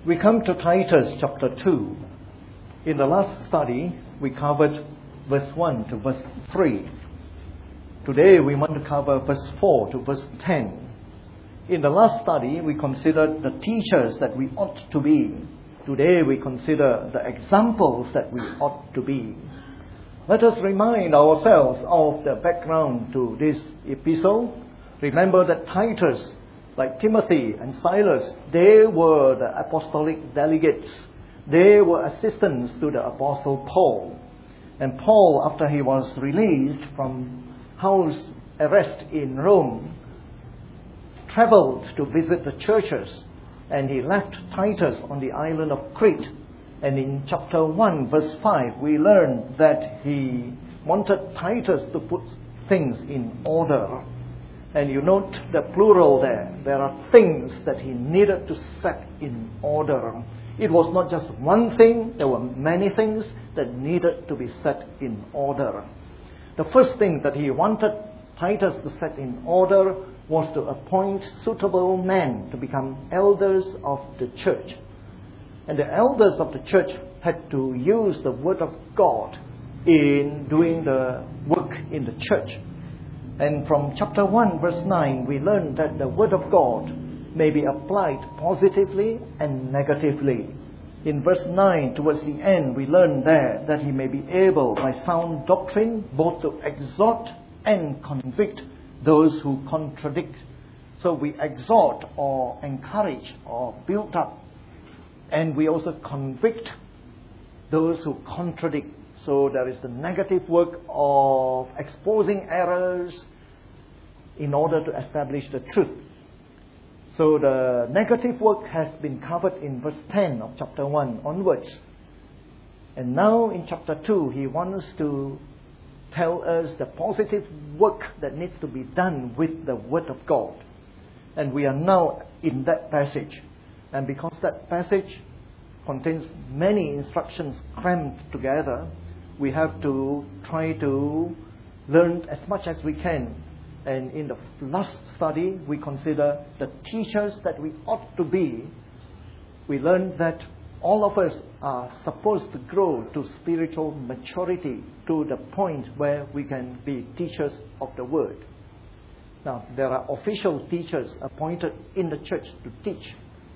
We come to Titus chapter 2. In the last study, we covered verse 1 to verse 3. Today, we want to cover verse 4 to verse 10. In the last study, we considered the teachers that we ought to be. Today, we consider the examples that we ought to be. Let us remind ourselves of the background to this epistle. Remember that Titus, like Timothy and Silas, they were the apostolic delegates. They were assistants to the Apostle Paul. And Paul, after he was released from house arrest in Rome, traveled to visit the churches, and he left Titus on the island of Crete. And in chapter 1, verse 5, we learn that he wanted Titus to put things in order. And you note the plural there. There are things that he needed to set in order. It was not just one thing. There were many things that needed to be set in order. The first thing that he wanted Titus to set in order was to appoint suitable men to become elders of the church. And the elders of the church had to use the word of God in doing the work in the church. And from chapter 1, verse 9, we learn that the word of God may be applied positively and negatively. In verse 9, towards the end, we learn there that he may be able, by sound doctrine, both to exhort and convict those who contradict. So we exhort or encourage or build up. And we also convict those who contradict. So there is the negative work of exposing errors in order to establish the truth. So the negative work has been covered in verse 10 of chapter 1 onwards. And now in chapter 2, he wants to tell us the positive work that needs to be done with the Word of God. And we are now in that passage. And because that passage contains many instructions crammed together, we have to try to learn as much as we can. And in the last study, we consider the teachers that we ought to be. We learned that all of us are supposed to grow to spiritual maturity to the point where we can be teachers of the Word. Now, there are official teachers appointed in the church to teach.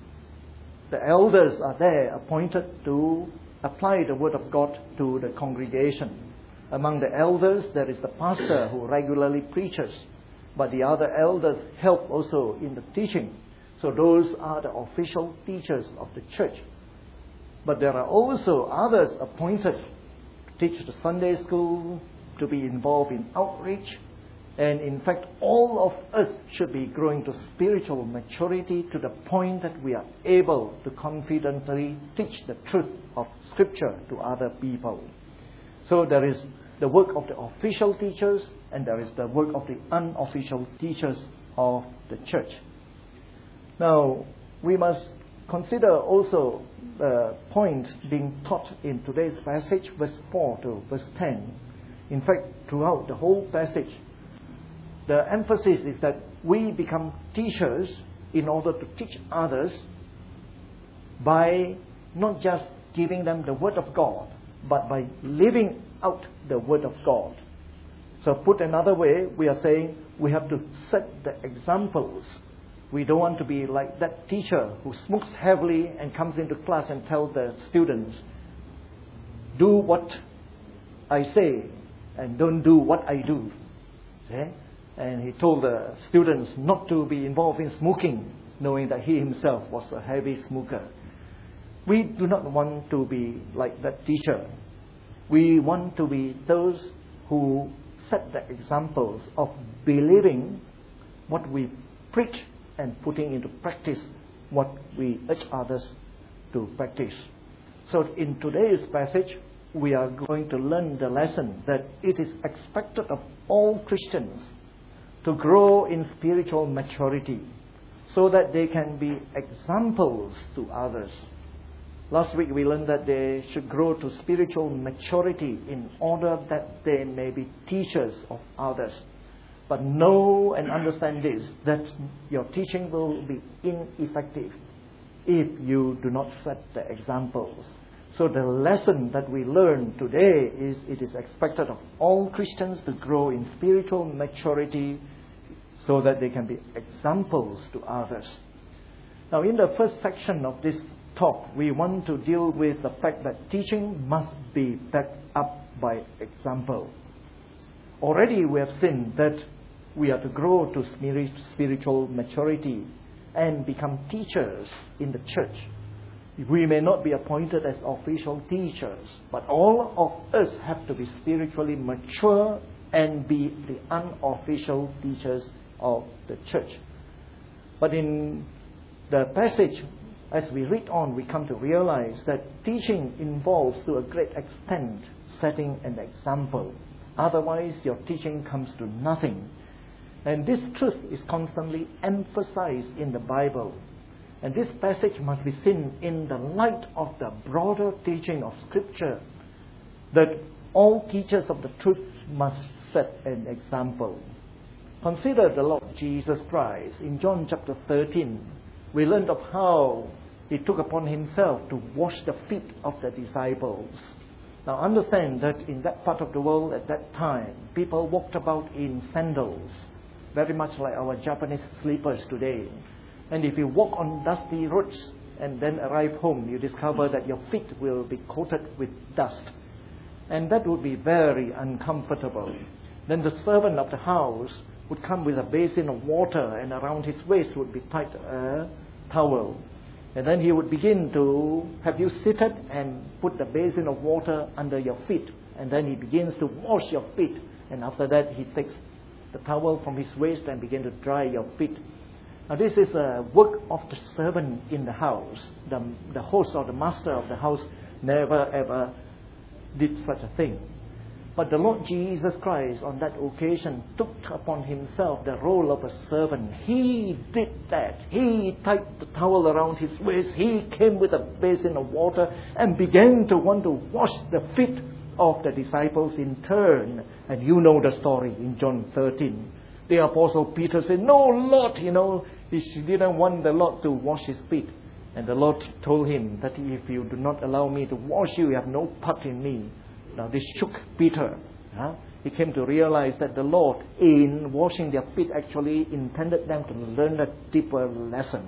The elders are there appointed to apply the Word of God to the congregation. Among the elders, there is the pastor who regularly preaches, but the other elders help also in the teaching. So those are the official teachers of the church. But there are also others appointed to teach the Sunday school, to be involved in outreach. And in fact, all of us should be growing to spiritual maturity to the point that we are able to confidently teach the truth of Scripture to other people. So there is the work of the official teachers, and there is the work of the unofficial teachers of the church. Now, we must consider also the point being taught in today's passage, verse 4 to verse 10. In fact, throughout the whole passage, the emphasis is that we become teachers in order to teach others by not just giving them the Word of God, but by living out the Word of God. So put another way, we are saying we have to set the examples. We don't want to be like that teacher who smokes heavily and comes into class and tells the students, do what I say and don't do what I do. Okay? And he told the students not to be involved in smoking, knowing that he himself was a heavy smoker. We do not want to be like that teacher. We want to be those who set the examples of believing what we preach and putting into practice what we urge others to practice. So in today's passage, we are going to learn the lesson that it is expected of all Christians to grow in spiritual maturity so that they can be examples to others. Last week we learned that they should grow to spiritual maturity in order that they may be teachers of others. But know and understand this, that your teaching will be ineffective if you do not set the examples. So the lesson that we learn today is it is expected of all Christians to grow in spiritual maturity so that they can be examples to others. Now, in the first section of this talk, we want to deal with the fact that teaching must be backed up by example. Already we have seen that we are to grow to spiritual maturity and become teachers in the church. We may not be appointed as official teachers, but all of us have to be spiritually mature and be the unofficial teachers of the church. But in the passage, as we read on, we come to realize that teaching involves, to a great extent, setting an example. Otherwise, your teaching comes to nothing. And this truth is constantly emphasized in the Bible. And this passage must be seen in the light of the broader teaching of Scripture, that all teachers of the truth must set an example. Consider the Lord Jesus Christ. In John chapter 13, we learned of how He took upon Himself to wash the feet of the disciples. Now understand that in that part of the world at that time, people walked about in sandals, very much like our Japanese slippers today. And if you walk on dusty roads and then arrive home, you discover that your feet will be coated with dust. And that would be very uncomfortable. Then the servant of the house would come with a basin of water, and around his waist would be tied a towel. And then he would begin to have you seated and put the basin of water under your feet. And then he begins to wash your feet. And after that, he takes the towel from his waist and begins to dry your feet. Now this is a work of the servant in the house. The host or the master of the house never ever did such a thing. But the Lord Jesus Christ on that occasion took upon Himself the role of a servant. He did that. He tied the towel around His waist. He came with a basin of water and began to want to wash the feet of the disciples in turn. And you know the story in John 13. The Apostle Peter said, "No, Lord," he didn't want the Lord to wash his feet. And the Lord told him that if you do not allow me to wash you, you have no part in me. Now this shook Peter. He came to realize that the Lord, in washing their feet, actually intended them to learn a deeper lesson.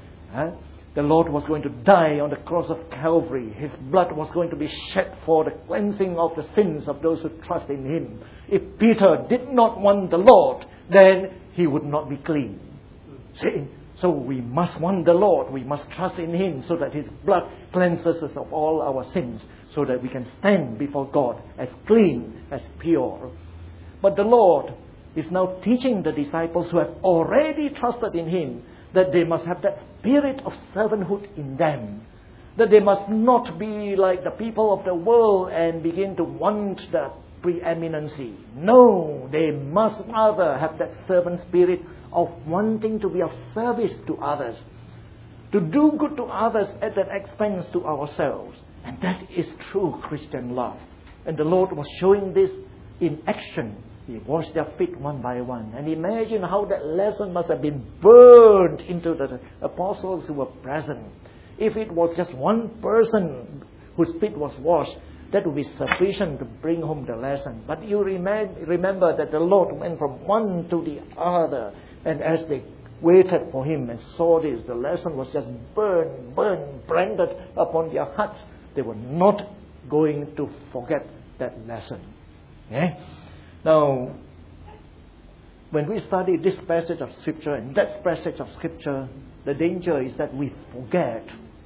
The Lord was going to die on the cross of Calvary. His blood was going to be shed for the cleansing of the sins of those who trust in Him. If Peter did not want the Lord, then he would not be clean. See? So we must want the Lord. We must trust in Him so that His blood cleanses us of all our sins, so that we can stand before God as clean, as pure. But the Lord is now teaching the disciples who have already trusted in Him that they must have that spirit of servanthood in them. That they must not be like the people of the world and begin to want the preeminency. No, they must rather have that servant spirit of wanting to be of service to others, to do good to others at an expense to ourselves. And that is true Christian love. And the Lord was showing this in action. He washed their feet one by one. And imagine how that lesson must have been burned into the apostles who were present. If it was just one person whose feet was washed, that would be sufficient to bring home the lesson. But you remember that the Lord went from one to the other. And as they waited for Him and saw this, the lesson was just branded upon their hearts. They were not going to forget that lesson. Now, when we study this passage of Scripture and that passage of Scripture, the danger is that we forget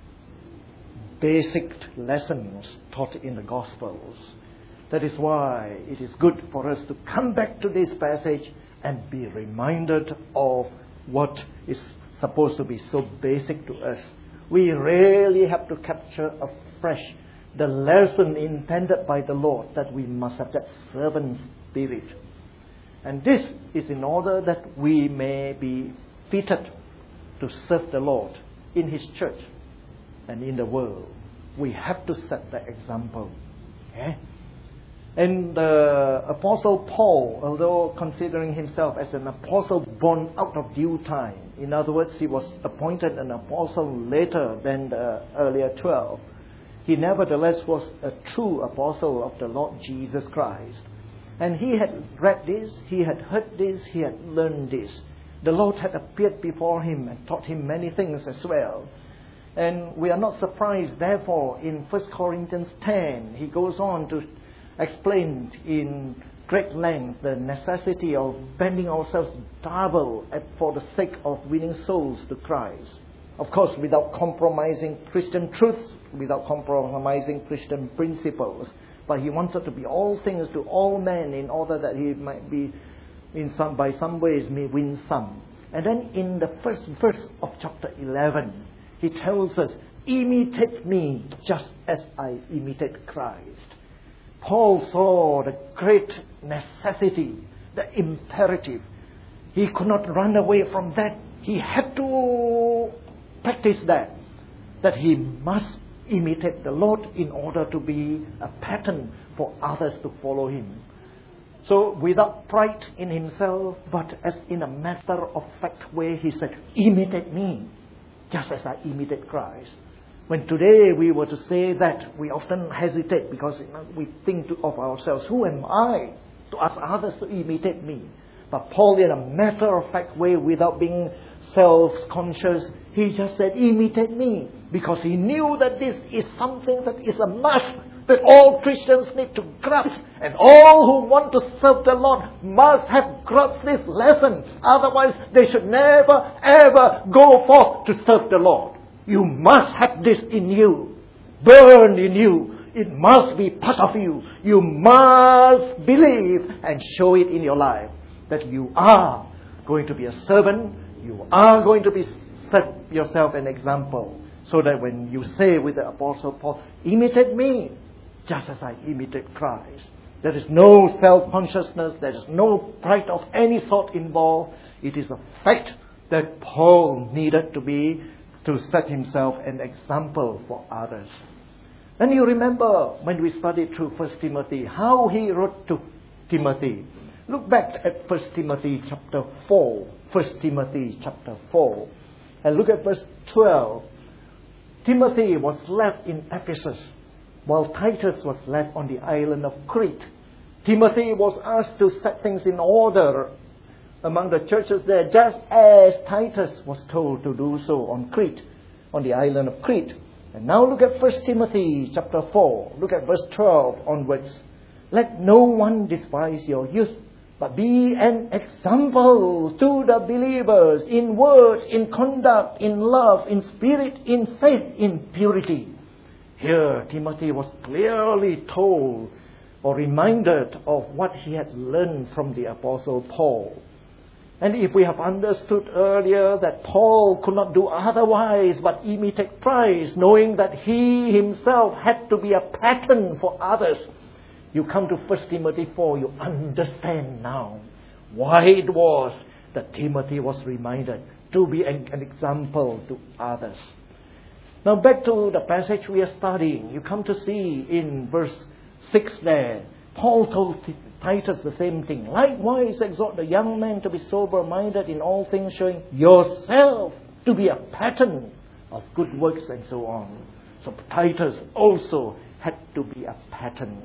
basic lessons taught in the Gospels. That is why it is good for us to come back to this passage and be reminded of what is supposed to be so basic to us. We really have to capture afresh the lesson intended by the Lord, that we must have that servant spirit. And this is in order that we may be fitted to serve the Lord in His church and in the world. We have to set the example. And the Apostle Paul, although considering himself as an apostle born out of due time, in other words, he was appointed an apostle later than the earlier 12, he nevertheless was a true apostle of the Lord Jesus Christ. And he had read this, he had heard this, he had learned this. The Lord had appeared before him and taught him many things as well. And we are not surprised, therefore, in 1 Corinthians 10, he goes on to explain in great length the necessity of bending ourselves double for the sake of winning souls to Christ. Of course, without compromising Christian truths, without compromising Christian principles. But he wanted to be all things to all men in order that he might be, by some ways, may win some. And then in the first verse of chapter 11, he tells us, imitate me just as I imitate Christ. Paul saw the great necessity, the imperative. He could not run away from that. He had to practice that he must imitate the Lord in order to be a pattern for others to follow him. So without pride in himself, but as in a matter-of-fact way, he said, imitate me, just as I imitate Christ. When today we were to say that, we often hesitate because we think of ourselves, who am I to ask others to imitate me? But Paul, in a matter-of-fact way, without being self-conscious, he just said, imitate me. Because he knew that this is something that is a must, that all Christians need to grasp. And all who want to serve the Lord must have grasped this lesson. Otherwise, they should never, ever go forth to serve the Lord. You must have this in you, burned in you. It must be part of you. You must believe and show it in your life that you are going to be a servant. You are going to be set yourself an example. So that when you say with the Apostle Paul, imitate me, just as I imitate Christ. There is no self-consciousness. There is no pride of any sort involved. It is a fact that Paul needed to set himself an example for others. And you remember when we studied through 1 Timothy, how he wrote to Timothy. Look back at 1 Timothy chapter 4. 1 Timothy chapter 4. And look at verse 12. Timothy was left in Ephesus, while Titus was left on the island of Crete. Timothy was asked to set things in order among the churches there, just as Titus was told to do so on Crete, on the island of Crete. And now look at 1 Timothy chapter 4. Look at verse 12 onwards. Let no one despise your youth, but be an example to the believers in words, in conduct, in love, in spirit, in faith, in purity. Here, Timothy was clearly told or reminded of what he had learned from the Apostle Paul. And if we have understood earlier that Paul could not do otherwise but imitate Christ, knowing that he himself had to be a pattern for others, you come to 1 Timothy 4, you understand now why it was that Timothy was reminded to be an example to others. Now back to the passage we are studying. You come to see in verse 6 there, Paul told Titus the same thing. Likewise, exhort the young men to be sober-minded in all things, showing yourself to be a pattern of good works and so on. So Titus also had to be a pattern.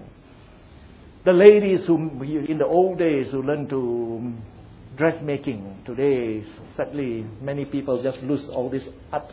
The ladies who, in the old days, who learned to dressmaking, today, sadly, many people just lose all these arts.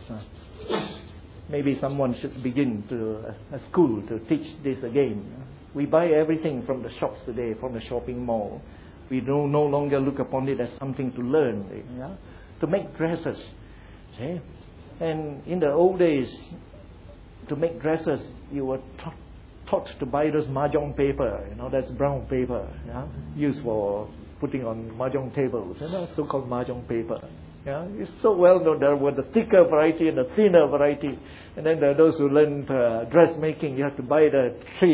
Maybe someone should begin a school to teach this again. We buy everything from the shops today, from the shopping mall. We no longer look upon it as something to learn, to make dresses. See? And in the old days, to make dresses, you were taught to buy those mahjong paper, that's brown paper, used for putting on mahjong tables, so-called mahjong paper. It's so well known. There were the thicker variety and the thinner variety. And then there are those who learned dressmaking. You have to buy the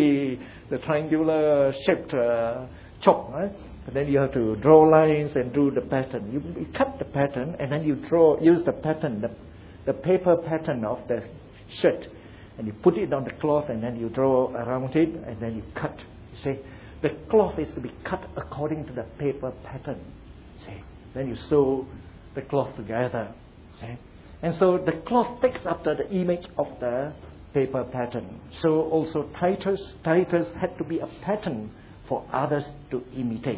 triangular shaped chalk, right? And then you have to draw lines and do the pattern. You cut the pattern and then you use the pattern, the paper pattern of the shirt. And you put it on the cloth and then you draw around it and then you cut. You see, The cloth is to be cut according to the paper pattern. See? Then you sew the cloth together. See? And so the cloth takes after the image of the paper pattern. So also Titus had to be a pattern for others to imitate.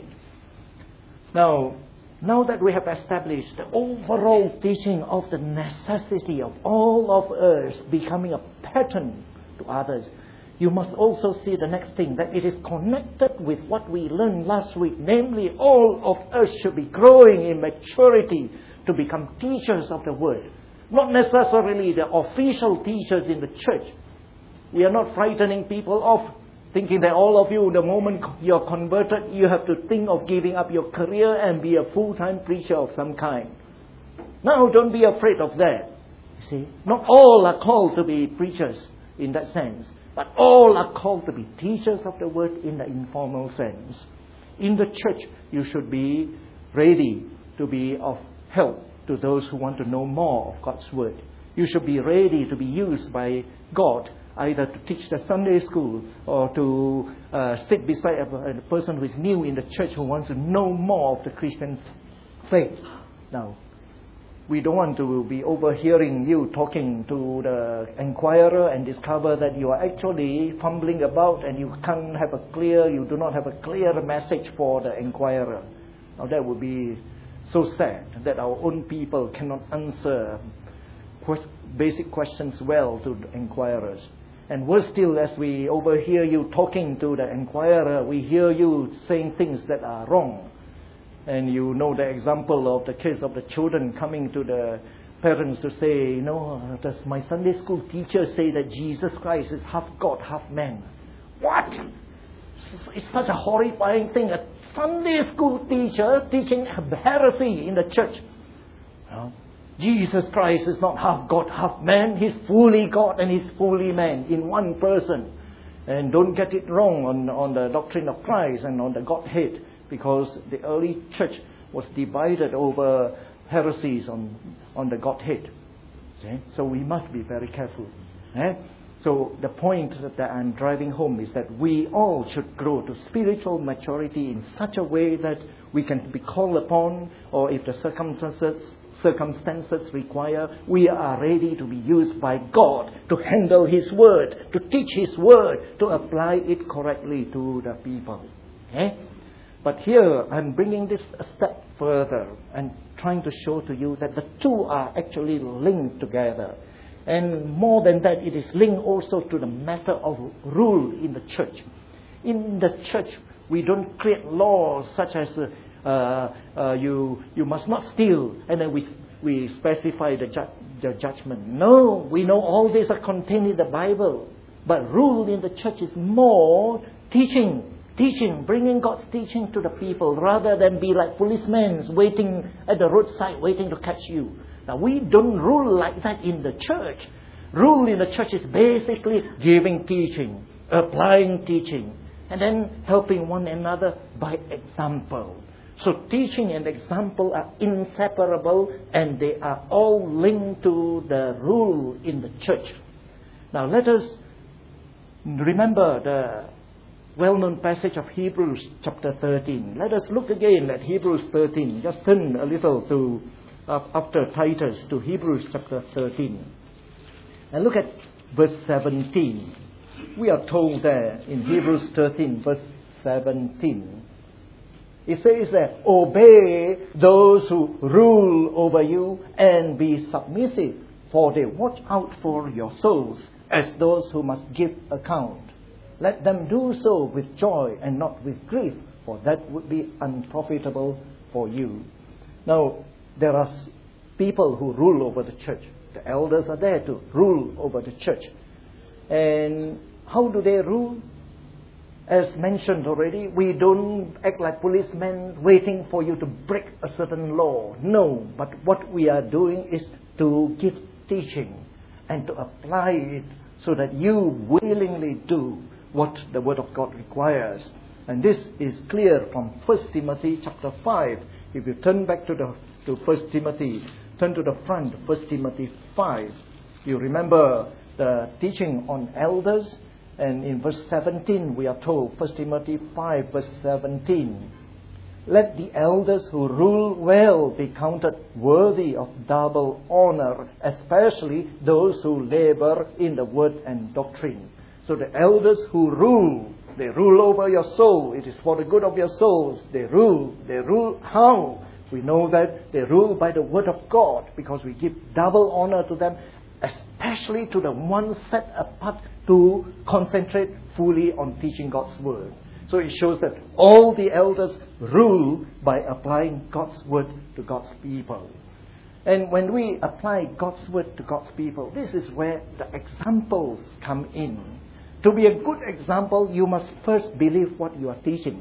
Now that we have established the overall teaching of the necessity of all of us becoming a pattern to others, you must also see the next thing, that it is connected with what we learned last week. Namely, all of us should be growing in maturity to become teachers of the Word. Not necessarily the official teachers in the church. We are not frightening people off, thinking that all of you, the moment you're converted, you have to think of giving up your career and be a full-time preacher of some kind. No, don't be afraid of that. You see, not all are called to be preachers in that sense. But all are called to be teachers of the Word in the informal sense. In the church, you should be ready to be of help to those who want to know more of God's Word. You should be ready to be used by God, either to teach the Sunday school or to sit beside a person who is new in the church who wants to know more of the Christian faith. Now, we don't want to be overhearing you talking to the inquirer and discover that you are actually fumbling about and you do not have a clear message for the inquirer. Now that would be so sad that our own people cannot answer basic questions well to the inquirers. And worse still, as we overhear you talking to the inquirer, we hear you saying things that are wrong. And you know the example of the case of the children coming to the parents to say, does my Sunday school teacher say that Jesus Christ is half God, half man? What? It's such a horrifying thing. A Sunday school teacher teaching heresy in the church. Jesus Christ is not half God, half man. He's fully God and He's fully man in one person. And don't get it wrong on the doctrine of Christ and on the Godhead. Because the early church was divided over heresies on the Godhead. See? So we must be very careful. So the point that I'm driving home is that we all should grow to spiritual maturity in such a way that we can be called upon, or if the circumstances require, we are ready to be used by God to handle His Word, to teach His Word, to apply it correctly to the people. But here, I'm bringing this a step further and trying to show to you that the two are actually linked together. And more than that, it is linked also to the matter of rule in the church. In the church, we don't create laws such as you must not steal, and then we specify the judgment. No, we know all these are contained in the Bible. But rule in the church is more teaching, bringing God's teaching to the people, rather than be like policemen waiting at the roadside, waiting to catch you. Now, we don't rule like that in the church. Rule in the church is basically giving teaching, applying teaching, and then helping one another by example. So teaching and example are inseparable, and they are all linked to the rule in the church. Now, let us remember the well-known passage of Hebrews chapter 13. Let us look again at Hebrews 13. Just turn a little to after Titus to Hebrews chapter 13. And look at verse 17. We are told there in Hebrews 13 verse 17. It says that, obey those who rule over you and be submissive, for they watch out for your souls as those who must give account. Let them do so with joy and not with grief, for that would be unprofitable for you. Now, there are people who rule over the church. The elders are there to rule over the church. And how do they rule? As mentioned already, we don't act like policemen waiting for you to break a certain law. No, but what we are doing is to give teaching and to apply it so that you willingly do what the Word of God requires. And this is clear from 1 Timothy chapter 5. If you turn back to 1 Timothy, turn to the front, 1 Timothy 5. You remember the teaching on elders. And in verse 17 we are told, 1 Timothy 5 verse 17, let the elders who rule well be counted worthy of double honor, especially those who labor in the word and doctrine. So the elders who rule, they rule over your soul. It is for the good of your souls. They rule. They rule how? We know that they rule by the word of God, because we give double honor to them, especially to the ones set apart to concentrate fully on teaching God's word. So it shows that all the elders rule by applying God's word to God's people. And when we apply God's word to God's people, this is where the examples come in. To be a good example, you must first believe what you are teaching.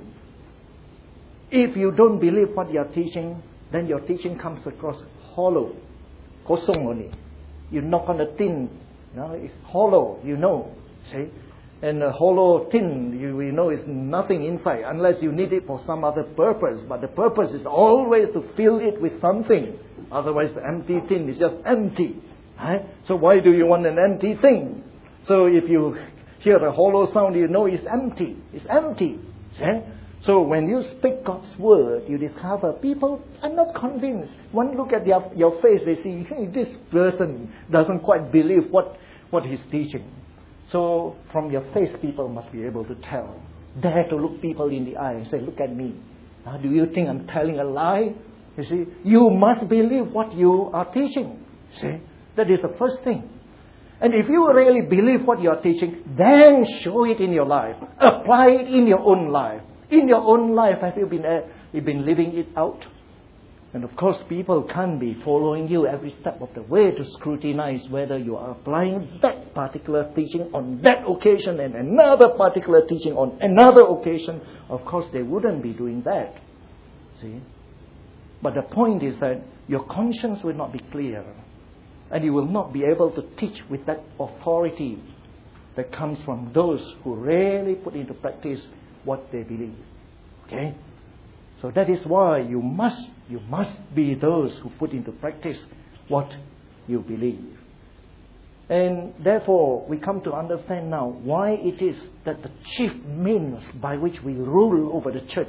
If you don't believe what you are teaching, then your teaching comes across hollow. Kosong only. You knock on the tin, it's hollow, see? And a hollow tin, we know is nothing inside, unless you need it for some other purpose. But the purpose is always to fill it with something. Otherwise, the empty tin is just empty. Right? So why do you want an empty thing? So if you hear a hollow sound, you know it's empty. It's empty. See? So when you speak God's word, you discover people are not convinced. One look at your face, they see, hey, this person doesn't quite believe what he's teaching. So from your face, people must be able to tell. Dare to look people in the eye and say, look at me. Do you think I'm telling a lie? You see, you must believe what you are teaching. See, that is the first thing. And if you really believe what you are teaching, then show it in your life. Apply it in your own life. In your own life, have you been living it out? And of course, people can't be following you every step of the way to scrutinize whether you are applying that particular teaching on that occasion and another particular teaching on another occasion. Of course, they wouldn't be doing that. See? But the point is that your conscience will not be clear, and you will not be able to teach with that authority that comes from those who really put into practice what they believe. Okay? So that is why you must be those who put into practice what you believe. And therefore, we come to understand now why it is that the chief means by which we rule over the church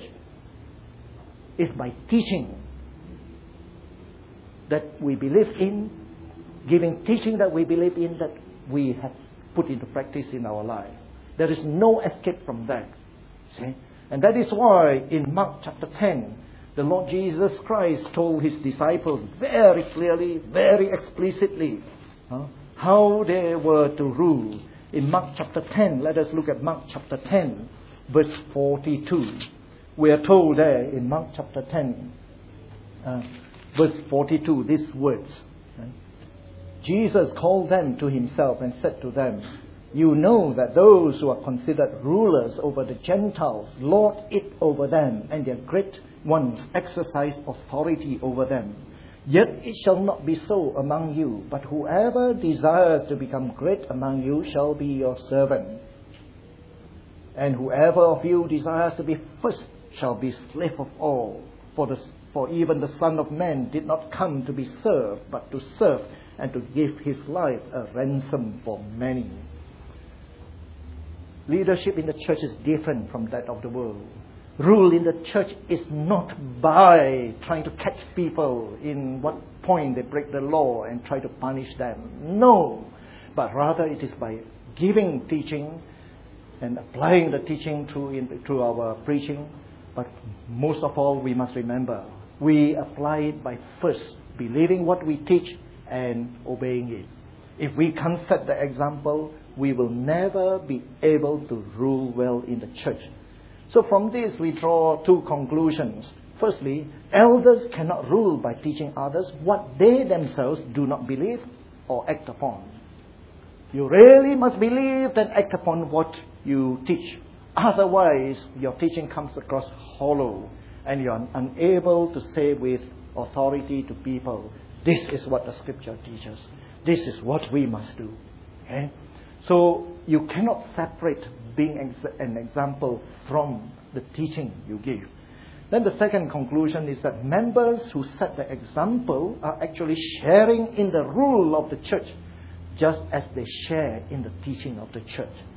is by teaching that we believe in, giving teaching that we believe in, that we have put into practice in our life. There is no escape from that. See? And that is why in Mark chapter 10, the Lord Jesus Christ told His disciples very clearly, very explicitly, how they were to rule. In Mark chapter 10, let us look at Mark chapter 10, verse 42. We are told there in Mark chapter 10, verse 42, these words. Jesus called them to Himself and said to them, you know that those who are considered rulers over the Gentiles lord it over them, and their great ones exercise authority over them. Yet it shall not be so among you, but whoever desires to become great among you shall be your servant. And whoever of you desires to be first shall be slave of all. For even the Son of Man did not come to be served, but to serve and to give His life a ransom for many. Leadership in the church is different from that of the world. Rule in the church is not by trying to catch people in what point they break the law and try to punish them. No, but rather it is by giving teaching and applying the teaching through our preaching. But most of all, we must remember, we apply it by first believing what we teach and obeying it. If we can't set the example, we will never be able to rule well in the church. So from this we draw two conclusions. Firstly, elders cannot rule by teaching others what they themselves do not believe or act upon. You really must believe and act upon what you teach. Otherwise, your teaching comes across hollow and you are unable to say with authority to people, this is what the Scripture teaches. This is what we must do. Okay? So you cannot separate being an example from the teaching you give. Then the second conclusion is that members who set the example are actually sharing in the rule of the church, just as they share in the teaching of the church.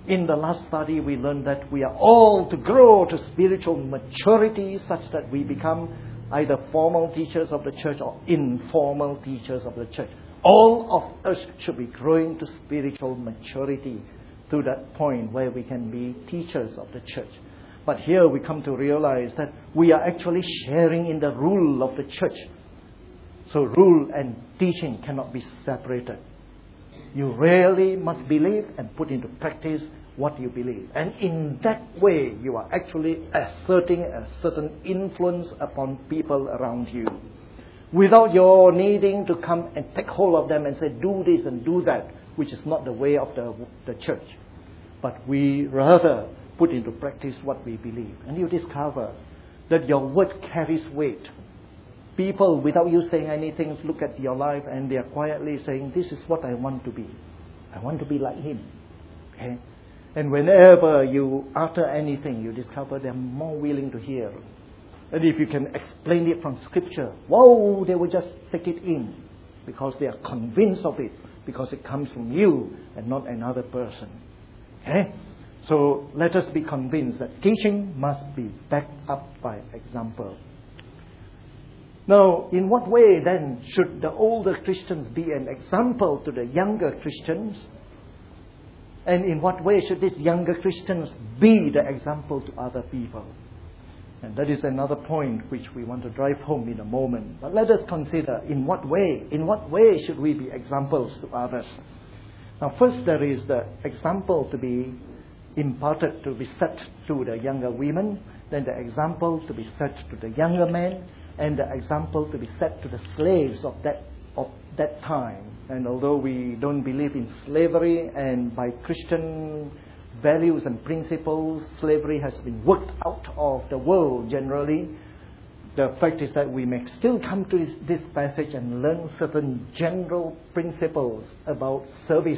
In the last study, we learned that we are all to grow to spiritual maturity such that we become either formal teachers of the church or informal teachers of the church. All of us should be growing to spiritual maturity to that point where we can be teachers of the church. But here we come to realize that we are actually sharing in the rule of the church. So rule and teaching cannot be separated. You really must believe and put into practice what you believe. And in that way, you are actually asserting a certain influence upon people around you. Without your needing to come and take hold of them and say, do this and do that, which is not the way of the church. But we rather put into practice what we believe. And you discover that your word carries weight. People, without you saying anything, look at your life and they are quietly saying, this is what I want to be. I want to be like him. Okay? And whenever you utter anything, you discover they're more willing to hear. And if you can explain it from Scripture, whoa, they will just take it in because they are convinced of it, because it comes from you and not another person. Okay? So let us be convinced that teaching must be backed up by example. Now, in what way then should the older Christians be an example to the younger Christians? And in what way should these younger Christians be the example to other people? And that is another point which we want to drive home in a moment. But let us consider in what way should we be examples to others? Now first there is the example to be imparted, to be set to the younger women, then the example to be set to the younger men, and the example to be set to the slaves of that time. And although we don't believe in slavery, and by Christian values and principles, slavery has been worked out of the world generally, the fact is that we may still come to this passage and learn certain general principles about service.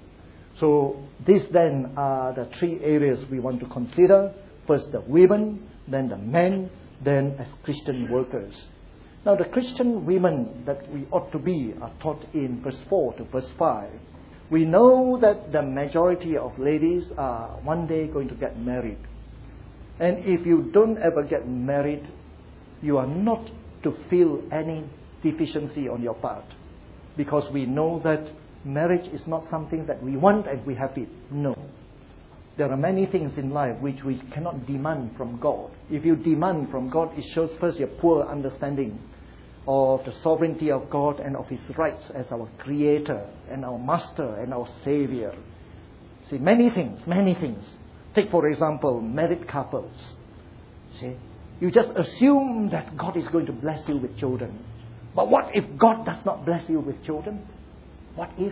So these then are the three areas we want to consider. First the women, then the men, then as Christian workers. Now the Christian women that we ought to be are taught in verse 4 to verse 5. We know that the majority of ladies are one day going to get married. And if you don't ever get married, you are not to feel any deficiency on your part. Because we know that marriage is not something that we want and we have it. No. There are many things in life which we cannot demand from God. If you demand from God, it shows first your poor understanding of the sovereignty of God and of His rights as our Creator and our Master and our Savior. See, many things. Take, for example, married couples. See, you just assume that God is going to bless you with children. But what if God does not bless you with children? What if?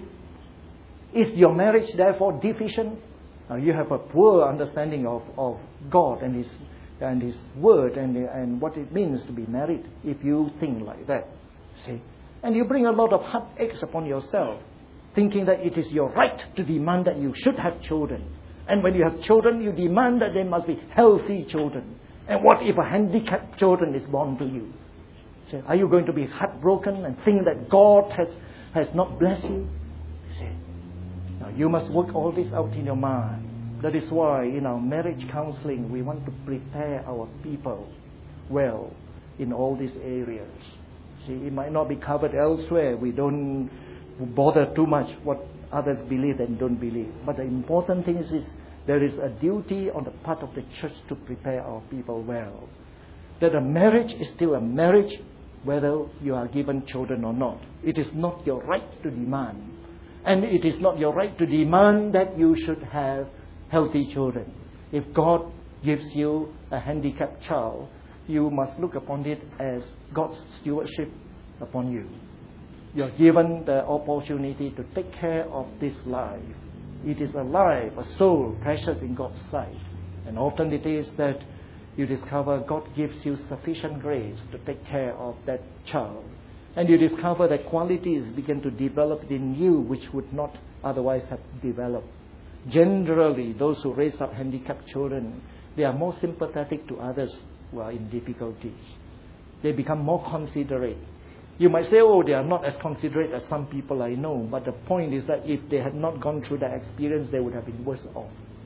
Is your marriage therefore deficient? You have a poor understanding of God and His Word and what it means to be married if you think like that. See? And you bring a lot of heartaches upon yourself, thinking that it is your right to demand that you should have children. And when you have children, you demand that they must be healthy children. And what if a handicapped children is born to you? See? Are you going to be heartbroken and think that God has not blessed you? See? Now you must work all this out in your mind. That is why in our marriage counseling we want to prepare our people well in all these areas. See, it might not be covered elsewhere. We don't bother too much what others believe and don't believe. But the important thing is there is a duty on the part of the church to prepare our people well. That a marriage is still a marriage whether you are given children or not. It is not your right to demand. And it is not your right to demand that you should have healthy children. If God gives you a handicapped child, you must look upon it as God's stewardship upon you. You are given the opportunity to take care of this life. It is a life, a soul, precious in God's sight. And often it is that you discover God gives you sufficient grace to take care of that child. And you discover that qualities begin to develop in you which would not otherwise have developed. Generally, those who raise up handicapped children, they are more sympathetic to others who are in difficulties. They become more considerate. You might say, oh, they are not as considerate as some people I know. But the point is that if they had not gone through that experience, they would have been worse off.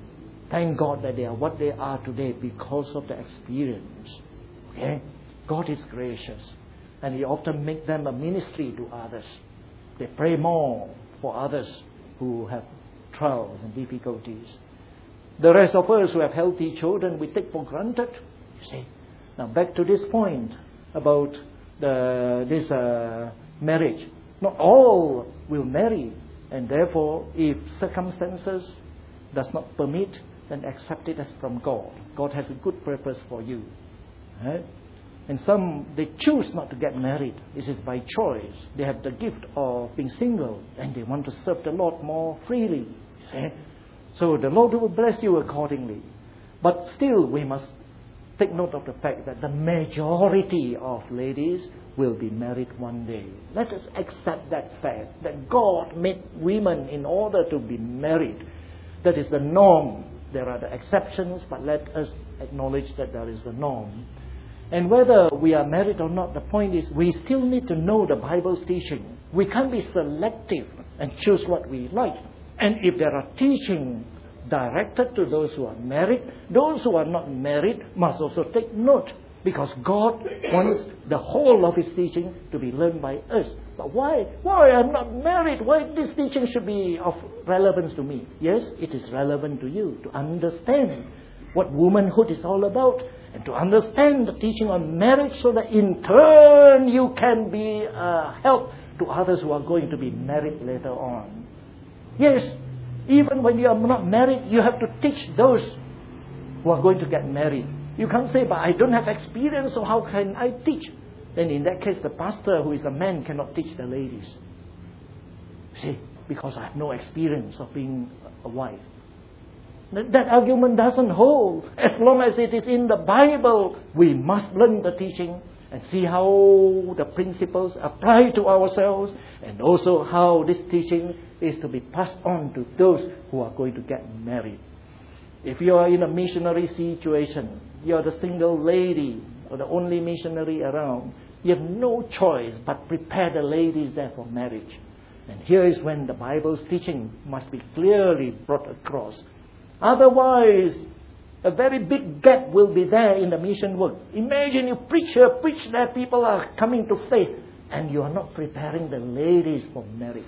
Thank God that they are what they are today because of the experience. Okay? God is gracious. And He often makes them a ministry to others. They pray more for others who have trials and difficulties. The rest of us who have healthy children, we take for granted. You see. Now back to this point about this marriage. Not all will marry. And therefore, if circumstances does not permit, then accept it as from God. God has a good purpose for you. Right? And some, they choose not to get married. This is by choice. They have the gift of being single and they want to serve the Lord more freely. See? So the Lord will bless you accordingly. But still, we must take note of the fact that the majority of ladies will be married one day. Let us accept that fact, that God made women in order to be married. That is the norm. There are the exceptions, but let us acknowledge that there is the norm. And whether we are married or not, the point is we still need to know the Bible's teaching. We can't be selective and choose what we like. And if there are teaching directed to those who are married, those who are not married must also take note. Because God wants the whole of His teaching to be learned by us. But why? Why I'm not married? Why this teaching should be of relevance to me? Yes, it is relevant to you to understand what womanhood is all about. And to understand the teaching on marriage so that in turn you can be a help to others who are going to be married later on. Yes, even when you are not married, you have to teach those who are going to get married. You can't say, but I don't have experience, so how can I teach? Then in that case, the pastor who is a man cannot teach the ladies. See, because I have no experience of being a wife. That argument doesn't hold. As long as it is in the Bible, we must learn the teaching and see how the principles apply to ourselves and also how this teaching is to be passed on to those who are going to get married. If you are in a missionary situation, you are the single lady or the only missionary around, you have no choice but prepare the ladies there for marriage. And here is when the Bible's teaching must be clearly brought across. Otherwise, a very big gap will be there in the mission work. Imagine you preach here, preach there, people are coming to faith, and you are not preparing the ladies for marriage.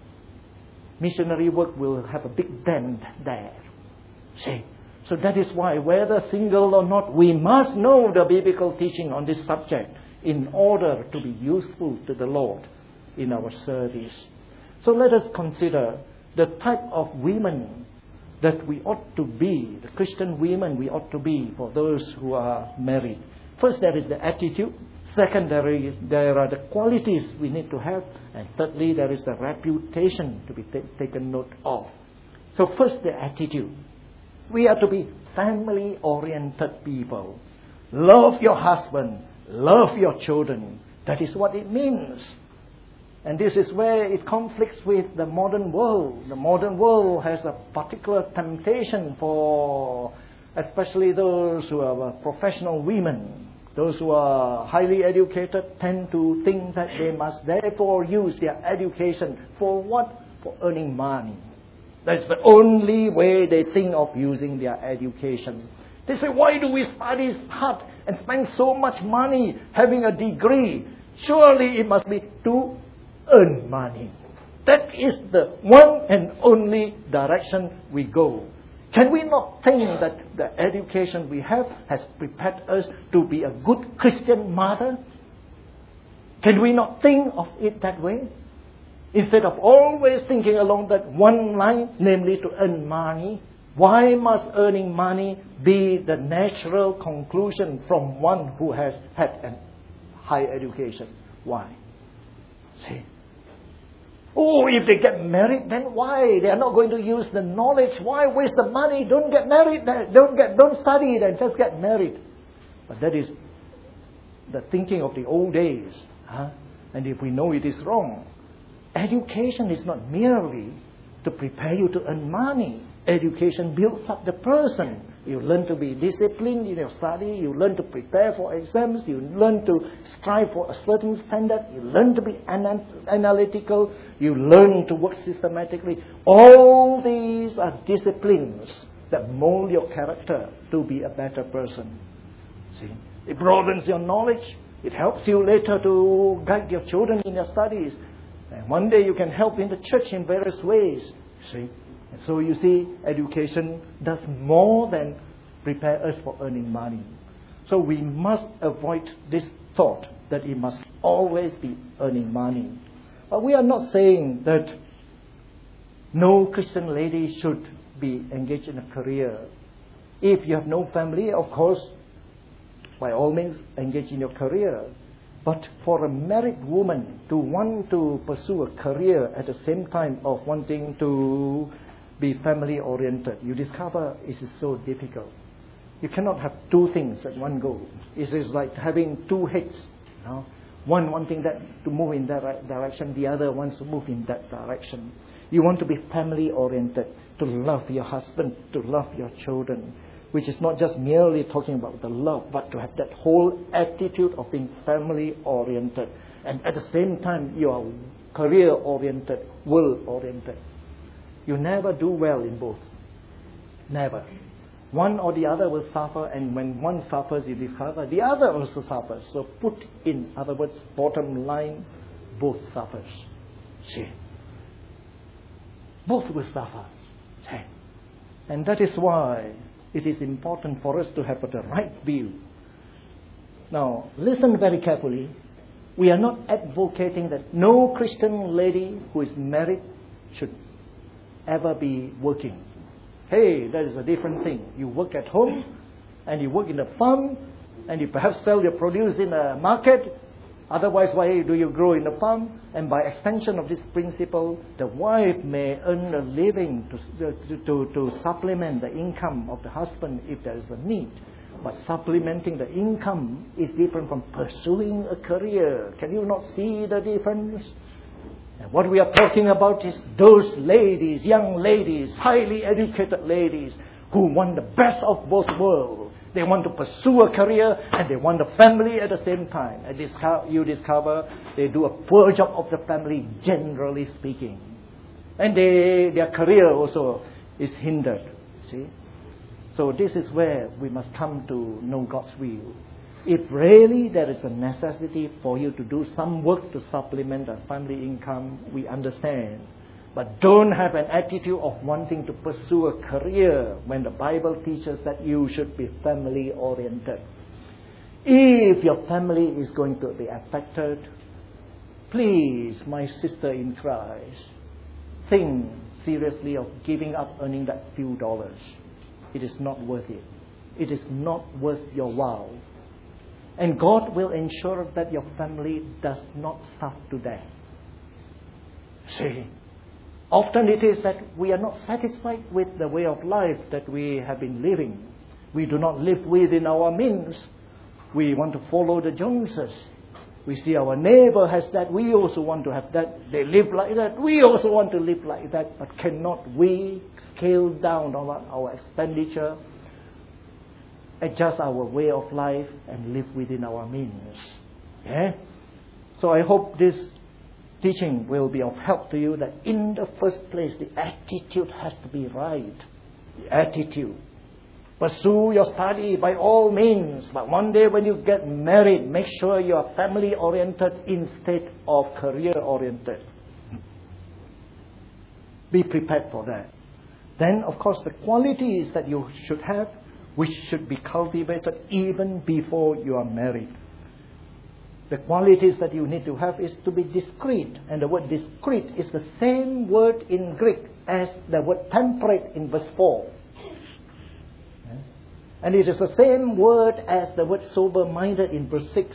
Missionary work will have a big dent there. See? So that is why, whether single or not, we must know the biblical teaching on this subject in order to be useful to the Lord in our service. So let us consider the type of women that we ought to be, the Christian women we ought to be for those who are married. First, there is the attitude. Second, there are the qualities we need to have. And thirdly, there is the reputation to be taken note of. So first, the attitude. We are to be family-oriented people. Love your husband. Love your children. That is what it means. And this is where it conflicts with the modern world. The modern world has a particular temptation for especially those who are professional women. Those who are highly educated tend to think that they must therefore use their education for what? For earning money. That's the only way they think of using their education. They say, why do we study hard and spend so much money having a degree? Surely it must be to earn money. That is the one and only direction we go. Can we not think that the education we have has prepared us to be a good Christian mother? Can we not think of it that way? Instead of always thinking along that one line, namely to earn money, why must earning money be the natural conclusion from one who has had a high education? Why? See? Oh, if they get married, then why? They are not going to use the knowledge. Why waste the money? Don't get married. Don't study then. Just get married. But that is the thinking of the old days. And if we know it is wrong, education is not merely to prepare you to earn money. Education builds up the person. You learn to be disciplined in your study. You learn to prepare for exams. You learn to strive for a certain standard. You learn to be analytical. You learn to work systematically. All these are disciplines that mold your character to be a better person. See, it broadens your knowledge. It helps you later to guide your children in their studies. And one day you can help in the church in various ways. See, and so you see, education does more than prepare us for earning money. So we must avoid this thought that it must always be earning money. But we are not saying that no Christian lady should be engaged in a career. If you have no family, of course, by all means, engage in your career. But for a married woman to want to pursue a career at the same time of wanting to be family-oriented, you discover it is so difficult. You cannot have two things at one go. It is like having two heads. You know? One wanting that to move in that direction, the other wants to move in that direction. You want to be family-oriented, to love your husband, to love your children, which is not just merely talking about the love, but to have that whole attitude of being family-oriented. And at the same time, you are career-oriented, world-oriented. You never do well in both. Never. One or the other will suffer, and when one suffers, you discover the other also suffers. So put in other words, bottom line, both suffers. See? Both will suffer. See? And that is why it is important for us to have the right view. Now, listen very carefully. We are not advocating that no Christian lady who is married should ever be working. Hey, that is a different thing. You work at home, and you work in a farm, and you perhaps sell your produce in a market. Otherwise, why do you grow in a farm? And by extension of this principle, the wife may earn a living to supplement the income of the husband if there is a need. But supplementing the income is different from pursuing a career. Can you not see the difference? And what we are talking about is those ladies, young ladies, highly educated ladies, who want the best of both worlds. They want to pursue a career and they want a family at the same time. And you discover they do a poor job of the family, generally speaking. And their career also is hindered. See? So this is where we must come to know God's will. If really there is a necessity for you to do some work to supplement a family income, we understand. But don't have an attitude of wanting to pursue a career when the Bible teaches that you should be family-oriented. If your family is going to be affected, please, my sister in Christ, think seriously of giving up earning that few dollars. It is not worth it. It is not worth your while. And God will ensure that your family does not starve to death. See? Often it is that we are not satisfied with the way of life that we have been living. We do not live within our means. We want to follow the Joneses. We see our neighbor has that. We also want to have that. They live like that. We also want to live like that. But cannot we scale down our expenditure, adjust our way of life, and live within our means? Yeah? So I hope this teaching will be of help to you, that in the first place, the attitude has to be right. The attitude. Pursue your study by all means, but one day when you get married, make sure you are family-oriented instead of career-oriented. Be prepared for that. Then, of course, the qualities that you should have, which should be cultivated even before you are married. The qualities that you need to have is to be discreet. And the word discreet is the same word in Greek as the word temperate in verse 4. And it is the same word as the word sober-minded in verse 6.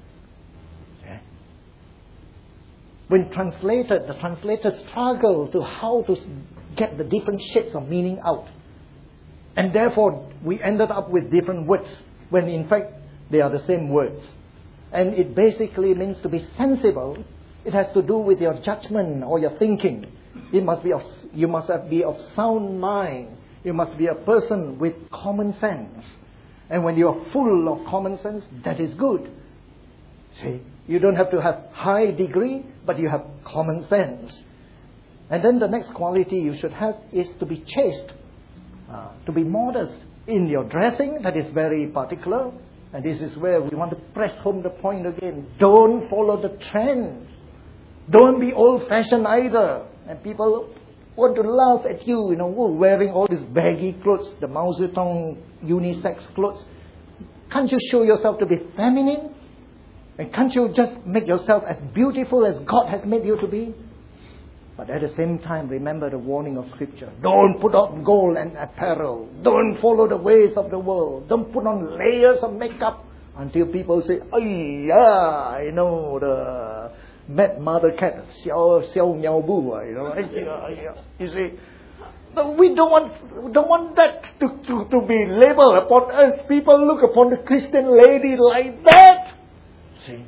When translated, the translators struggle to how to get the different shades of meaning out. And therefore, we ended up with different words, when in fact, they are the same words. And it basically means to be sensible. It has to do with your judgment or your thinking. You must be of sound mind. You must be a person with common sense. And when you are full of common sense, that is good. See, you don't have to have high degree, but you have common sense. And then the next quality you should have is to be chaste. To be modest in your dressing, that is very particular. And this is where we want to press home the point again. Don't follow the trend. Don't be old-fashioned either. And people want to laugh at you, wearing all these baggy clothes, the Mao Zedong unisex clothes. Can't you show yourself to be feminine? And can't you just make yourself as beautiful as God has made you to be? But at the same time, remember the warning of Scripture. Don't put on gold and apparel. Don't follow the ways of the world. Don't put on layers of makeup until people say, oh yeah, the mad mother cat, xiao miao bu, you see. But we don't want that to be labeled upon us. People look upon the Christian lady like that. See?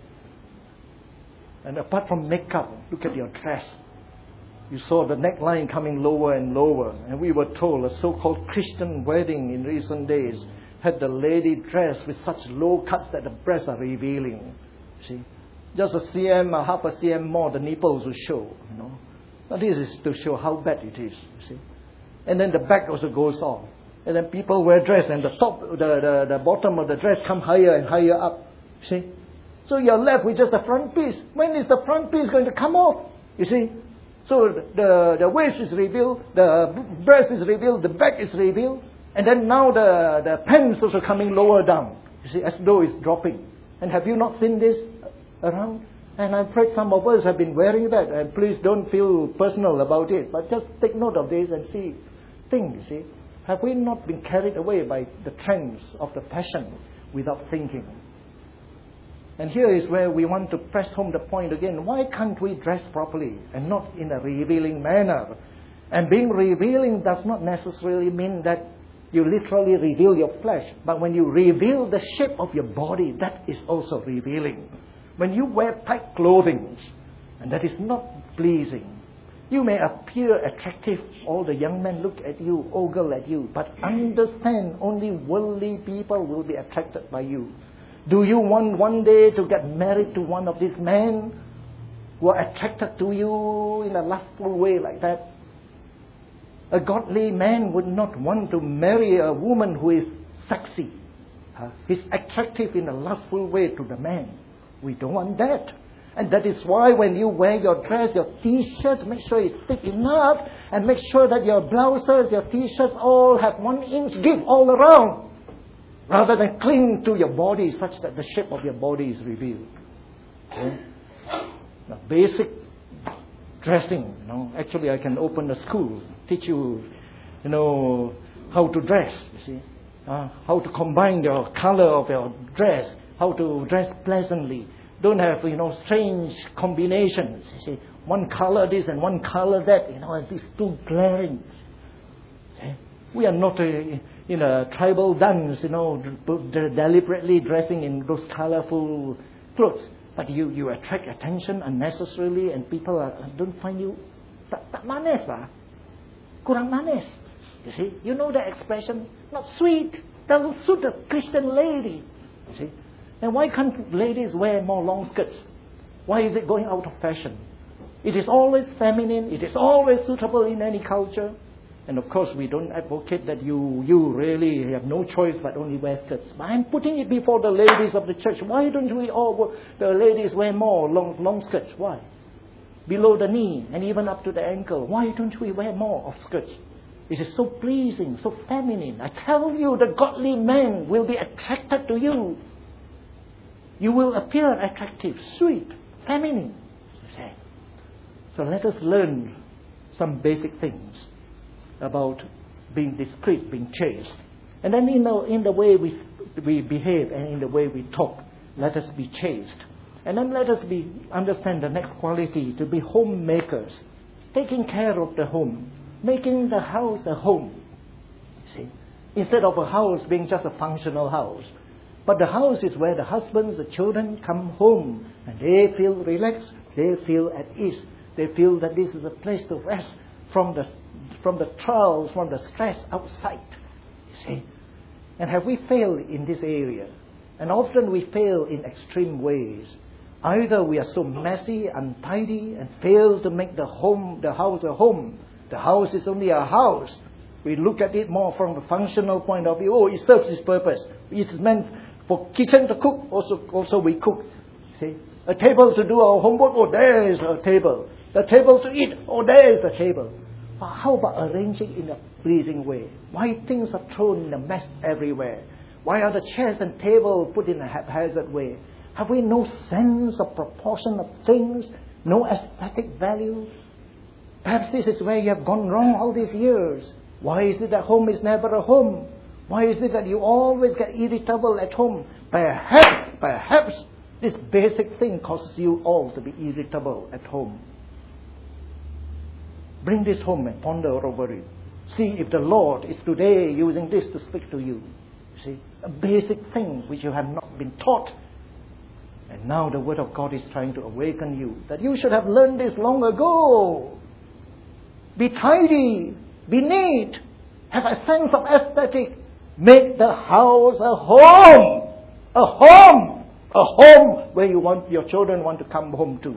And apart from makeup, look at your dress. You saw the neckline coming lower and lower. And we were told a so-called Christian wedding in recent days had the lady dressed with such low cuts that the breasts are revealing. See? Just half a cm more, the nipples will show. Now this is to show how bad it is. See? And then the back also goes off. And then people wear dress and the top, the bottom of the dress come higher and higher up. See? So you're left with just the front piece. When is the front piece going to come off? You see? So the waist is revealed, the breast is revealed, the back is revealed, and then now the pants also coming lower down. You see, as though it's dropping. And have you not seen this around? And I'm afraid some of us have been wearing that. And please don't feel personal about it, but just take note of this and see. Think, you see. Have we not been carried away by the trends of the fashion without thinking? And here is where we want to press home the point again. Why can't we dress properly and not in a revealing manner? And being revealing does not necessarily mean that you literally reveal your flesh. But when you reveal the shape of your body, that is also revealing. When you wear tight clothing, and that is not pleasing, you may appear attractive. All the young men look at you, ogle at you. But understand, only worldly people will be attracted by you. Do you want one day to get married to one of these men who are attracted to you in a lustful way like that? A godly man would not want to marry a woman who is sexy. He's attractive in a lustful way to the man. We don't want that. And that is why when you wear your dress, your t-shirt, make sure it's thick enough, and make sure that your blouses, your t-shirts all have 1 inch give all around, rather than cling to your body such that the shape of your body is revealed. Okay? Now, basic dressing. Actually, I can open a school, teach you, how to dress. You see, how to combine your color of your dress, how to dress pleasantly. Don't have, strange combinations. You see, one color this and one color that. It's too glaring. Okay? We are not in a tribal dance, deliberately dressing in those colorful clothes. But you attract attention unnecessarily, and people don't find you tak manis lah, kurang manis. You see, you know the expression, not sweet, doesn't suit a Christian lady. You see, and why can't ladies wear more long skirts? Why is it going out of fashion? It is always feminine. It is always suitable in any culture. And of course, we don't advocate that you really have no choice but only wear skirts. But I'm putting it before the ladies of the church. Why don't we all, the ladies wear more long skirts? Why? Below the knee and even up to the ankle. Why don't we wear more of skirts? It is so pleasing, so feminine. I tell you, the godly man will be attracted to you. You will appear attractive, sweet, feminine. So let us learn some basic things about being discreet, being chaste. And then in the way we behave and in the way we talk, let us be chaste. And then let us understand the next quality, to be homemakers, taking care of the home, making the house a home. See, instead of a house being just a functional house. But the house is where the husbands, the children come home and they feel relaxed, they feel at ease, they feel that this is a place to rest from the trials, from the stress outside. You see? And have we failed in this area? And often we fail in extreme ways. Either we are so messy, untidy, and fail to make the house a home. The house is only a house. We look at it more from a functional point of view. Oh, it serves its purpose. It's meant for kitchen to cook. Also we cook. See? A table to do our homework. Oh, there is a table. The table to eat. Oh, there is a table. But how about arranging in a pleasing way? Why things are thrown in a mess everywhere? Why are the chairs and tables put in a haphazard way? Have we no sense of proportion of things? No aesthetic value? Perhaps this is where you have gone wrong all these years. Why is it that home is never a home? Why is it that you always get irritable at home? Perhaps this basic thing causes you all to be irritable at home. Bring this home and ponder over it. See if the Lord is today using this to speak to you. See, a basic thing which you have not been taught. And now the Word of God is trying to awaken you that you should have learned this long ago. Be tidy. Be neat. Have a sense of aesthetic. Make the house a home. A home. A home where your children want to come home to.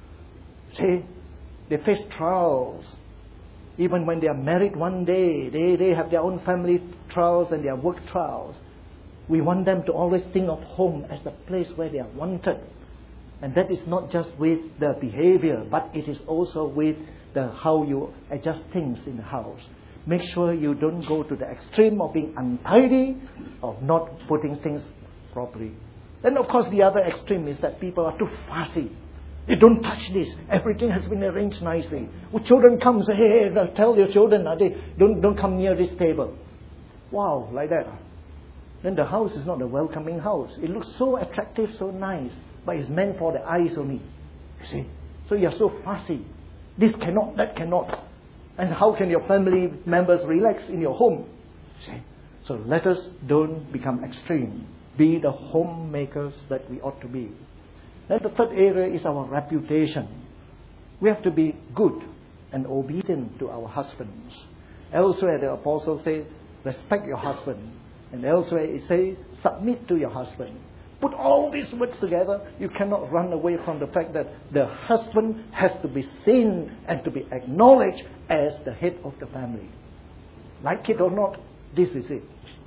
See, they face trials. Even when they are married one day, they have their own family trials and their work trials. We want them to always think of home as the place where they are wanted. And that is not just with the behavior, but it is also with how you adjust things in the house. Make sure you don't go to the extreme of being untidy, of not putting things properly. Then of course the other extreme is that people are too fussy. They don't touch this. Everything has been arranged nicely. When children come, say, hey, tell your children, don't come near this table. Wow, like that. Then the house is not a welcoming house. It looks so attractive, so nice, but it's meant for the eyes only. You see? So you're so fussy. This cannot, that cannot. And how can your family members relax in your home? See? So let us don't become extreme. Be the homemakers that we ought to be. Then the third area is our reputation. We have to be good and obedient to our husbands. Elsewhere the apostle says, respect your husband. And elsewhere it says, submit to your husband. Put all these words together, you cannot run away from the fact that the husband has to be seen and to be acknowledged as the head of the family. Like it or not, this is it.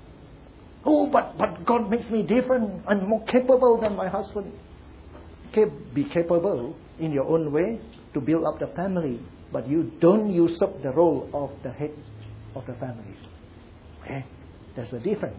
Oh, but God makes me different. I'm more capable than my husband. Okay, be capable in your own way to build up the family. But you don't usurp the role of the head of the family. Okay? There's a difference.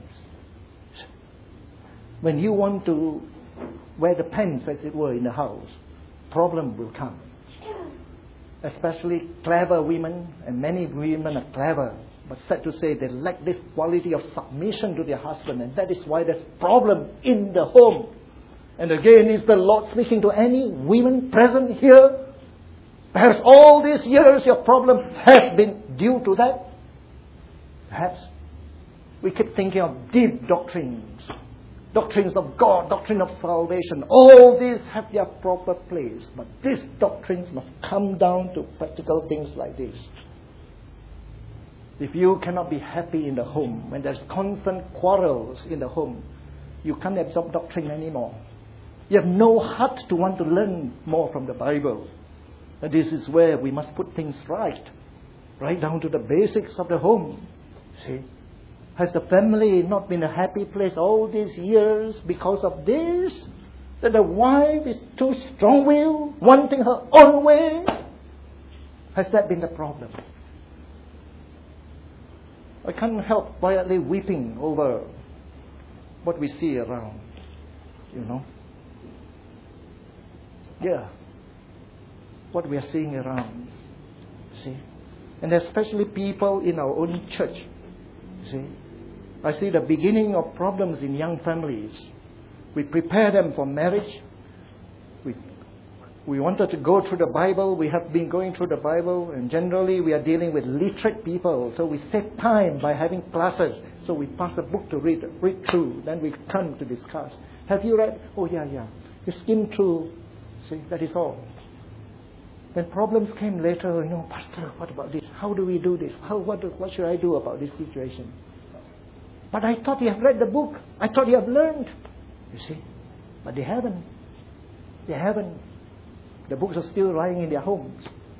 When you want to wear the pants, as it were, in the house, problem will come. Especially clever women, and many women are clever, but sad to say they lack this quality of submission to their husband, and that is why there's problem in the home. And again, is the Lord speaking to any women present here? Perhaps all these years your problem has been due to that. Perhaps we keep thinking of deep doctrines. Doctrines of God, doctrine of salvation. All these have their proper place. But these doctrines must come down to practical things like this. If you cannot be happy in the home, when there's constant quarrels in the home, you can't absorb doctrine anymore. You have no heart to want to learn more from the Bible. And this is where we must put things right down to the basics of the home. See? Has the family not been a happy place all these years because of this? That the wife is too strong-willed, wanting her own way? Has that been the problem? I can't help quietly weeping over what we see around, Yeah, what we are seeing around, see? And especially people in our own church, see? I see the beginning of problems in young families. We prepare them for marriage. We wanted to go through the Bible. We have been going through the Bible, and generally we are dealing with literate people. So we save time by having classes. So we pass a book to read through. Then we come to discuss. Have you read? Oh, yeah. You skim through. See, that is all. Then problems came later. Pastor, what about this? How do we do this? What should I do about this situation? But I thought you have read the book. I thought you have learned. You see? But they haven't. The books are still lying in their homes. See?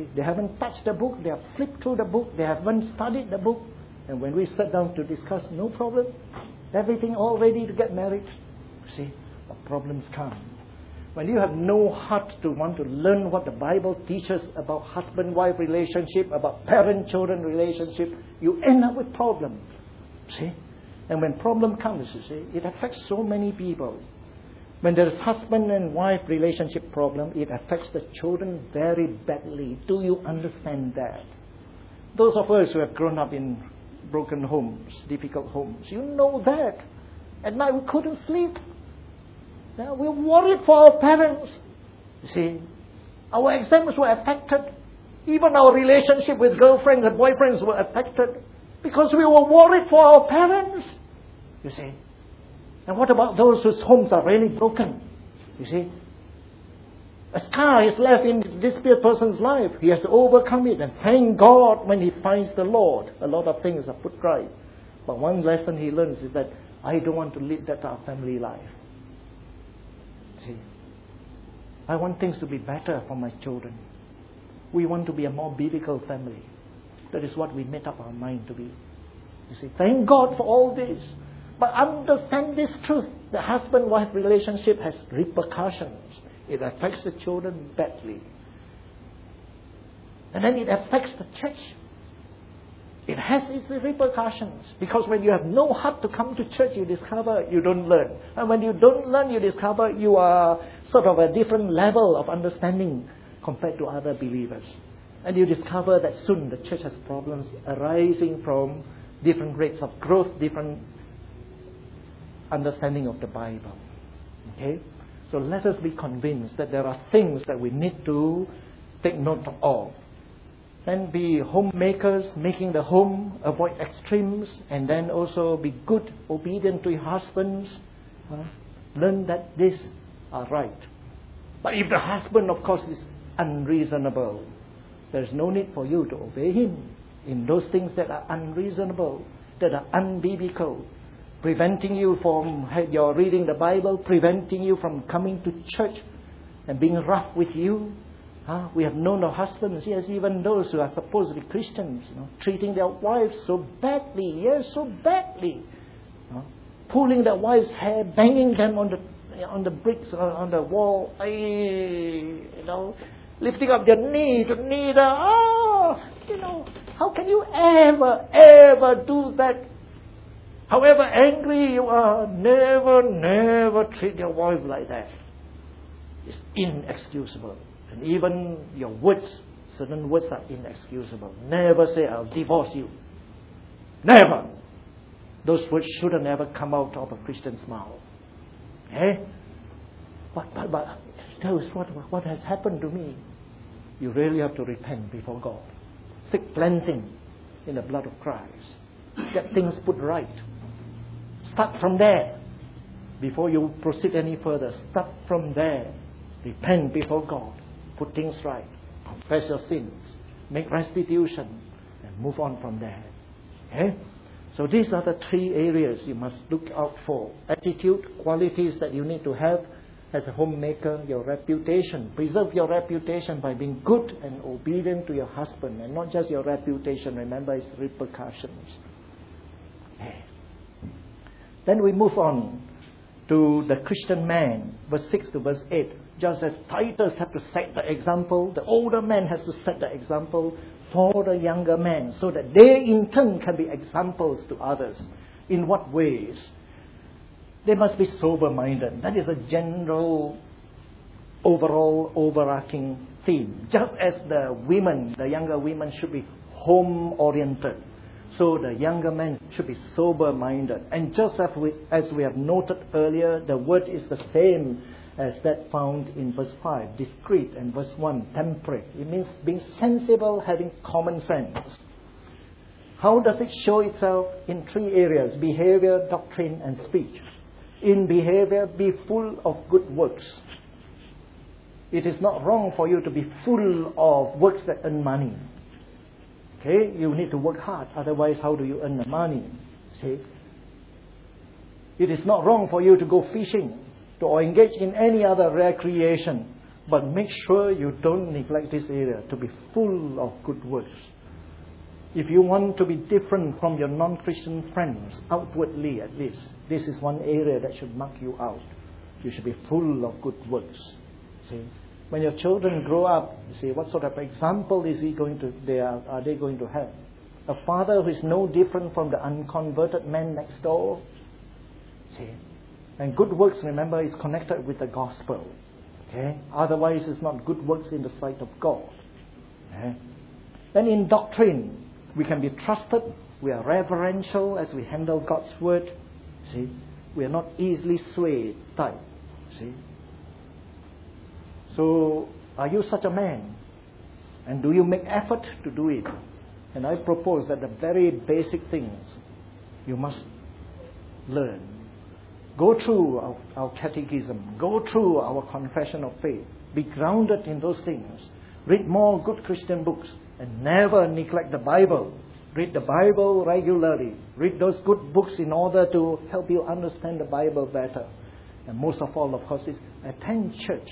see, they haven't touched the book, they have flipped through the book, they haven't studied the book. And when we sit down to discuss, no problem. Everything all ready to get married. See, but problems come. When you have no heart to want to learn what the Bible teaches about husband-wife relationship, about parent-children relationship, you end up with problems. See? And when problem comes, you see, it affects so many people. When there is husband and wife relationship problem, it affects the children very badly. Do you understand that? Those of us who have grown up in broken homes, difficult homes, you know that. At night we couldn't sleep. Yeah, we worried for our parents. You see, our exams were affected. Even our relationship with girlfriends and boyfriends were affected because we were worried for our parents. You see. And what about those whose homes are really broken? You see. A scar is left in this person's life. He has to overcome it. And thank God when he finds the Lord, a lot of things are put right. But one lesson he learns is that I don't want to lead that our family life. See, I want things to be better for my children. We want to be a more biblical family. That is what we made up our mind to be. You see, thank God for all this. But understand this truth. The husband-wife relationship has repercussions. It affects the children badly. And then it affects the church. It has its repercussions. Because when you have no heart to come to church, you discover you don't learn. And when you don't learn, you discover you are sort of a different level of understanding compared to other believers. And you discover that soon the church has problems arising from different rates of growth, different understanding of the Bible. Okay? So let us be convinced that there are things that we need to take note of. And be homemakers, making the home, avoid extremes, and then also be good, obedient to your husbands. Learn that these are right. But if the husband, of course, is unreasonable, there is no need for you to obey him in those things that are unreasonable, that are unbiblical, preventing you from your reading the Bible, preventing you from coming to church and being rough with you. We have known our husbands, yes, even those who are supposed to be Christians, treating their wives so badly, yes, so badly. Pulling their wives' hair, banging them on the bricks or on the wall, lifting up their knee to kneel down. How can you ever do that? However angry you are, never treat your wife like that. It's inexcusable. And even your words, certain words are inexcusable. Never say, I'll divorce you. Never. Those words shouldn't ever come out of a Christian's mouth. But tell us what has happened to me. You really have to repent before God. Seek cleansing in the blood of Christ. Get things put right. Start from there. Before you proceed any further, start from there. Repent before God. Put things right. Confess your sins. Make restitution. And move on from there. Okay? So these are the three areas you must look out for. Attitude, qualities that you need to have as a homemaker, your reputation. Preserve your reputation by being good and obedient to your husband. And not just your reputation. Remember its repercussions. Okay. Then we move on to the Christian man. Verse 6 to verse 8. Just as Titus had to set the example, the older man has to set the example for the younger men, so that they in turn can be examples to others. In what ways? They must be sober-minded. That is a general, overall, overarching theme. Just as the younger women should be home-oriented, so the younger men should be sober-minded. And just as we have noted earlier, the word is the same as that found in verse 5, discreet, and verse 1, temperate. It means being sensible, having common sense. How does it show itself? In three areas: behavior, doctrine, and speech. In behavior, be full of good works. It is not wrong for you to be full of works that earn money. Okay, you need to work hard, otherwise how do you earn the money? See? It is not wrong for you to go fishing, or engage in any other recreation. But make sure you don't neglect this area to be full of good works. If you want to be different from your non-Christian friends, outwardly at least, this is one area that should mark you out. You should be full of good works. See? When your children grow up, you see, what sort of example are they going to have? A father who is no different from the unconverted man next door. See? And good works, remember, is connected with the gospel. Okay? Otherwise, it's not good works in the sight of God. Okay? Then in doctrine, we can be trusted. We are reverential as we handle God's word. See? We are not easily swayed type. See? So, are you such a man? And do you make effort to do it? And I propose that the very basic things you must learn. Go through our catechism. Go through our confession of faith. Be grounded in those things. Read more good Christian books. And never neglect the Bible. Read the Bible regularly. Read those good books in order to help you understand the Bible better. And most of all, of course, is attend church.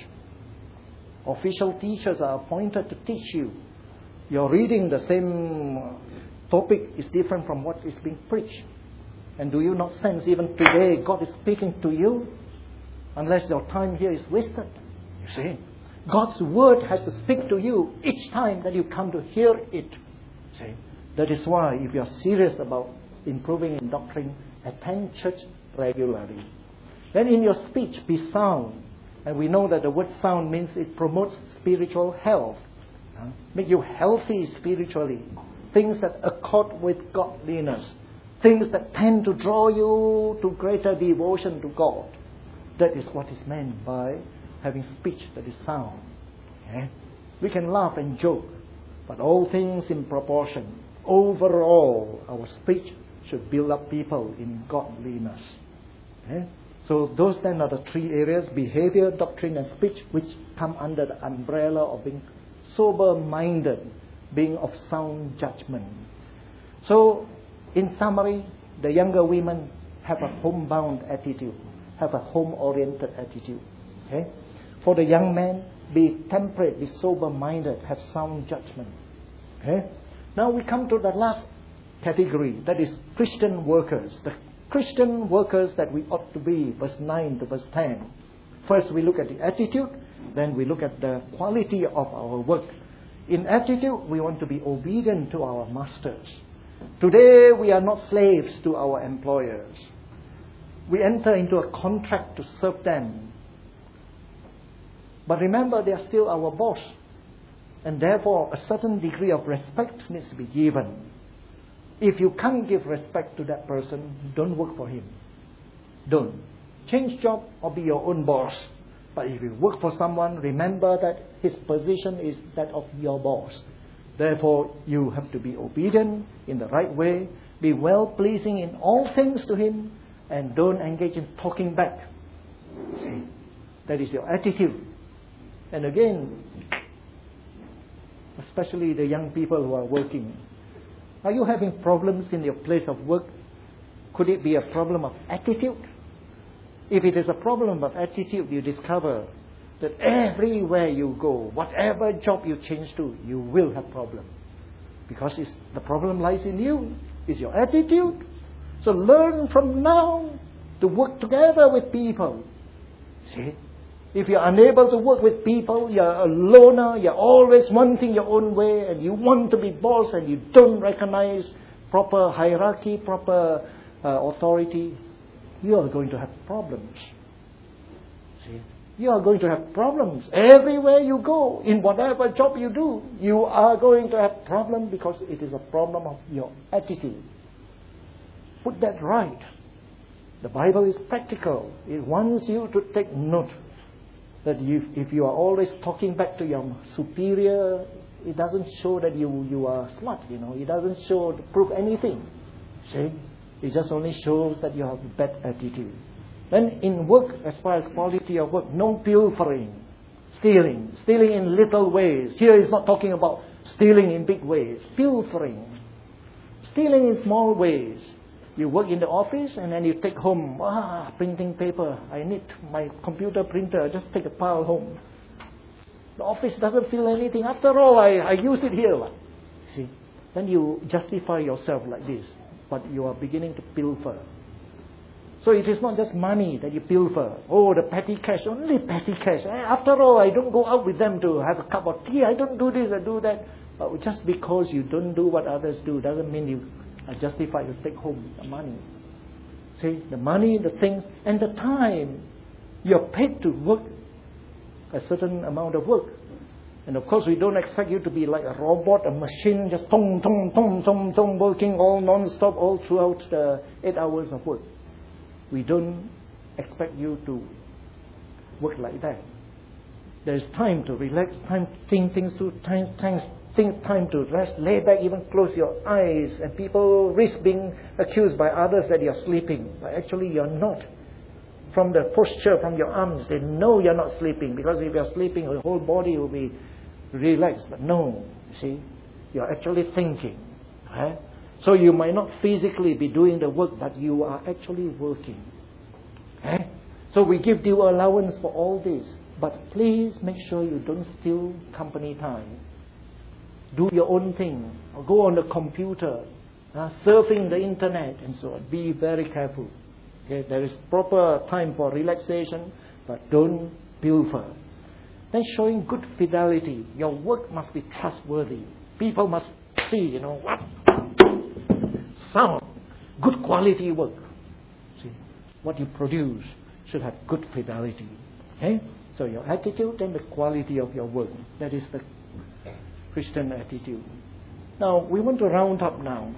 Official teachers are appointed to teach you. You're reading the same topic is different from what is being preached. And do you not sense even today God is speaking to you? Unless your time here is wasted. You see? God's word has to speak to you each time that you come to hear it. See? That is why if you are serious about improving in doctrine, attend church regularly. Then in your speech, be sound. And we know that the word sound means it promotes spiritual health. Make you healthy spiritually. Things that accord with godliness. Things that tend to draw you to greater devotion to God. That is what is meant by having speech that is sound. Okay? We can laugh and joke, but all things in proportion. Overall, our speech should build up people in godliness. Okay? So those then are the three areas: behavior, doctrine, and speech, which come under the umbrella of being sober-minded, being of sound judgment. So, in summary, the younger women have a homebound attitude, have a home-oriented attitude. Okay? For the young men, be temperate, be sober-minded, have sound judgment. Okay? Now we come to the last category, that is Christian workers. The Christian workers that we ought to be, verse 9 to verse 10. First we look at the attitude, then we look at the quality of our work. In attitude, we want to be obedient to our masters. Today we are not slaves to our employers. We enter into a contract to serve them. But remember, they are still our boss. And therefore, a certain degree of respect needs to be given. If you can't give respect to that person, don't work for him. Don't. Change job or be your own boss. But if you work for someone, remember that his position is that of your boss. Therefore, you have to be obedient in the right way, be well-pleasing in all things to him, and don't engage in talking back. See, that is your attitude. And again, especially the young people who are working, are you having problems in your place of work? Could it be a problem of attitude? If it is a problem of attitude, you discover that everywhere you go, whatever job you change to, you will have problem. Because the problem lies in you. It's your attitude. So learn from now to work together with people. See? If you're unable to work with people, you're a loner, you're always wanting your own way, and you want to be boss, and you don't recognize proper hierarchy, proper authority, you are going to have problems. See? You are going to have problems everywhere you go. In whatever job you do, you are going to have problems because it is a problem of your attitude. Put that right. The Bible is practical. It wants you to take note that if you are always talking back to your superior, it doesn't show that you are smart, It doesn't show to prove anything. See? It just only shows that you have a bad attitude. Then in work, as far as quality of work, no pilfering, stealing in little ways. Here is not talking about stealing in big ways. Pilfering, stealing in small ways. You work in the office and then you take home, printing paper. I need my computer printer. Just take a pile home. The office doesn't feel anything. After all, I use it here. See? Then you justify yourself like this. But you are beginning to pilfer. So it is not just money that you pilfer. Oh, the petty cash, only petty cash. After all, I don't go out with them to have a cup of tea. I don't do this, I do that. But just because you don't do what others do doesn't mean you are justified to take home the money. See, the money, the things, and the time. You're paid to work a certain amount of work. And of course, we don't expect you to be like a robot, a machine, just tong, tong, tong, tong, tong, working all non-stop all throughout the 8 hours of work. We don't expect you to work like that. There's time to relax, time to think things through, time to rest, lay back, even close your eyes. And people risk being accused by others that you're sleeping. But actually you're not. From the posture, from your arms, they know you're not sleeping. Because if you're sleeping, your whole body will be relaxed. But no, you see, you're actually thinking. Right? So you might not physically be doing the work, but you are actually working. Okay? So we give due allowance for all this. But please make sure you don't steal company time. Do your own thing. Or go on the computer, surfing the internet and so on. Be very careful. Okay? There is proper time for relaxation, but don't pilfer. Then showing good fidelity. Your work must be trustworthy. People must see, what? Sound, good quality work. See, what you produce should have good fidelity. Okay? So your attitude and the quality of your work. That is the Christian attitude. Now, we want to round up now.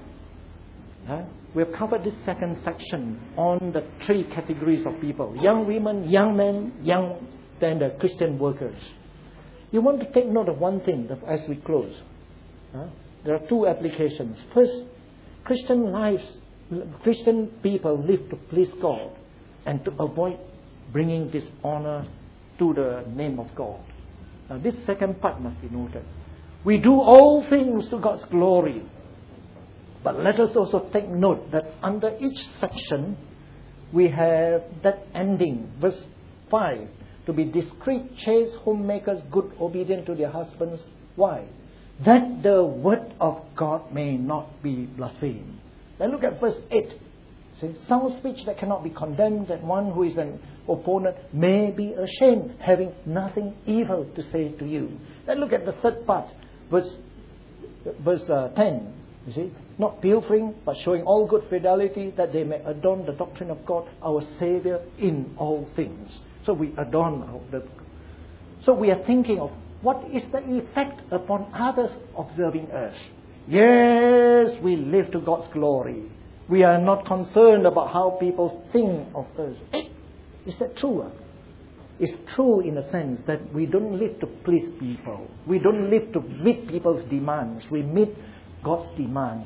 We have covered this second section on the 3 categories of people. Young women, young men, then the Christian workers. You want to take note of one thing as we close. There are 2 applications. First, Christian people live to please God and to avoid bringing dishonor to the name of God. Now, this second part must be noted. We do all things to God's glory. But let us also take note that under each section, we have that ending, verse 5, to be discreet, chaste, homemakers, good, obedient to their husbands. Why? That the word of God may not be blasphemed. Then look at verse 8. See, sound speech that cannot be condemned, that one who is an opponent may be ashamed, having nothing evil to say to you. Then look at the third part, verse 10. You see, not pilfering, but showing all good fidelity, that they may adorn the doctrine of God, our Savior, in all things. So we adorn So we are thinking of what is the effect upon others observing us. Yes, we live to God's glory. We are not concerned about how people think of us. Is that true? It's true in the sense that we don't live to please people. We don't live to meet people's demands. We meet God's demands.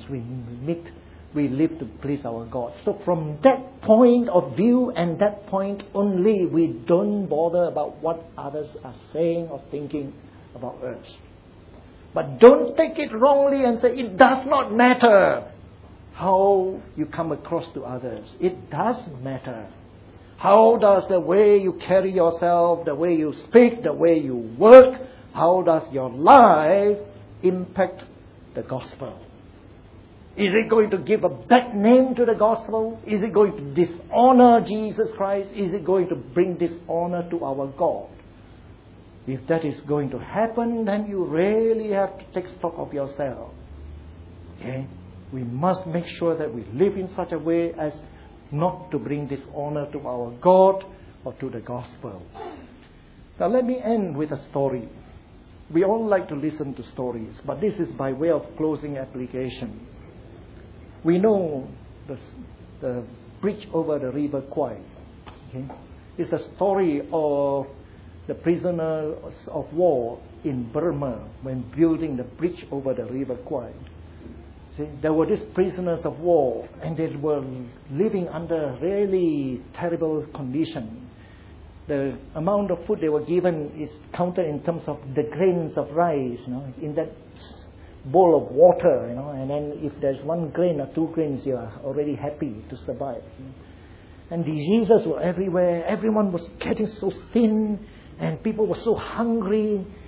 We live to please our God. So from that point of view and that point only, we don't bother about what others are saying or thinking about us. But don't take it wrongly and say it does not matter how you come across to others. It does matter. How does the way you carry yourself, the way you speak, the way you work, how does your life impact the gospel? Is it going to give a bad name to the gospel? Is it going to dishonor Jesus Christ? Is it going to bring dishonor to our God? If that is going to happen, then you really have to take stock of yourself. Okay? We must make sure that we live in such a way as not to bring dishonor to our God or to the gospel. Now let me end with a story. We all like to listen to stories, but this is by way of closing application. We know the bridge over the River Kwai. Okay? It's a story of the prisoners of war in Burma when building the bridge over the River Kwai. See, there were these prisoners of war, and they were living under really terrible conditions. The amount of food they were given is counted in terms of the grains of rice, in that bowl of water, and then if there's 1 grain or 2 grains, you are already happy to survive. And diseases were everywhere. Everyone was getting so thin, and people were so hungry,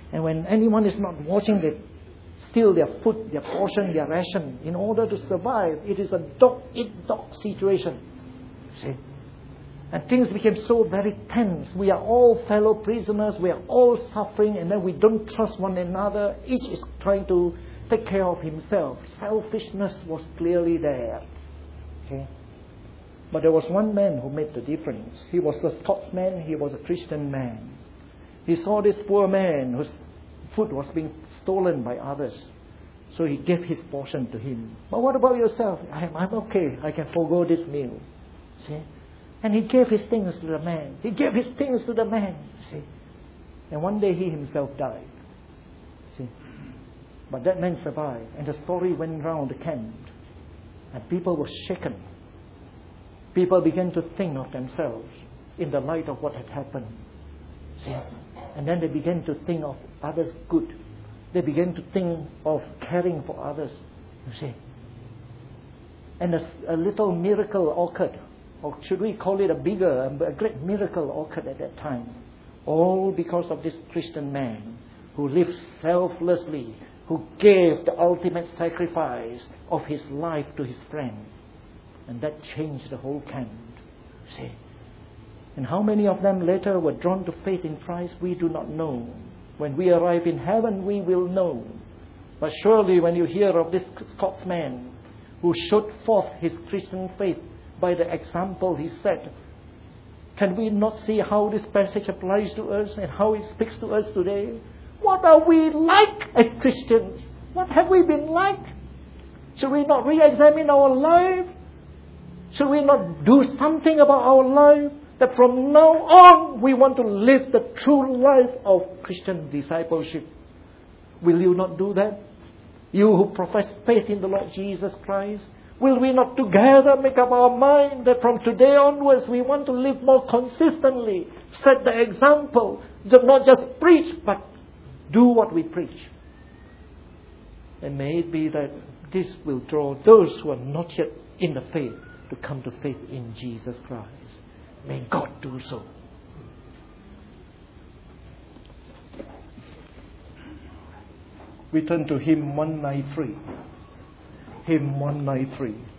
And when anyone is not watching, they steal their food, their portion, their ration in order to survive. It is a dog-eat-dog situation. See? And things became so very tense. We are all fellow prisoners. We are all suffering. And then we don't trust one another. Each is trying to take care of himself. Selfishness was clearly there. Okay? But there was one man who made the difference. He was a Scotsman. He was a Christian man. He saw this poor man whose food was being stolen by others. So he gave his portion to him. But what about yourself? I'm okay. I can forego this meal. See? And he gave his things to the man. He gave his things to the man. See? And one day he himself died. See? But that man survived. And the story went round the camp. And people were shaken. People began to think of themselves in the light of what had happened. See? And then they began to think of others' good. They began to think of caring for others. You see? And a little miracle occurred. Or should we call it a great miracle occurred at that time. All because of this Christian man who lived selflessly, who gave the ultimate sacrifice of his life to his friend. And that changed the whole camp. See? And how many of them later were drawn to faith in Christ, we do not know. When we arrive in heaven, we will know. But surely when you hear of this Scotsman who showed forth his Christian faith by the example he set, can we not see how this passage applies to us and how it speaks to us today? What are we like as Christians? What have we been like? Should we not re-examine our life? Should we not do something about our life? That from now on we want to live the true life of Christian discipleship. Will you not do that? You who profess faith in the Lord Jesus Christ, will we not together make up our mind that from today onwards we want to live more consistently, set the example, not just preach, but do what we preach. And may it be that this will draw those who are not yet in the faith to come to faith in Jesus Christ. May God do so. We turn to hymn 193. Hymn 193.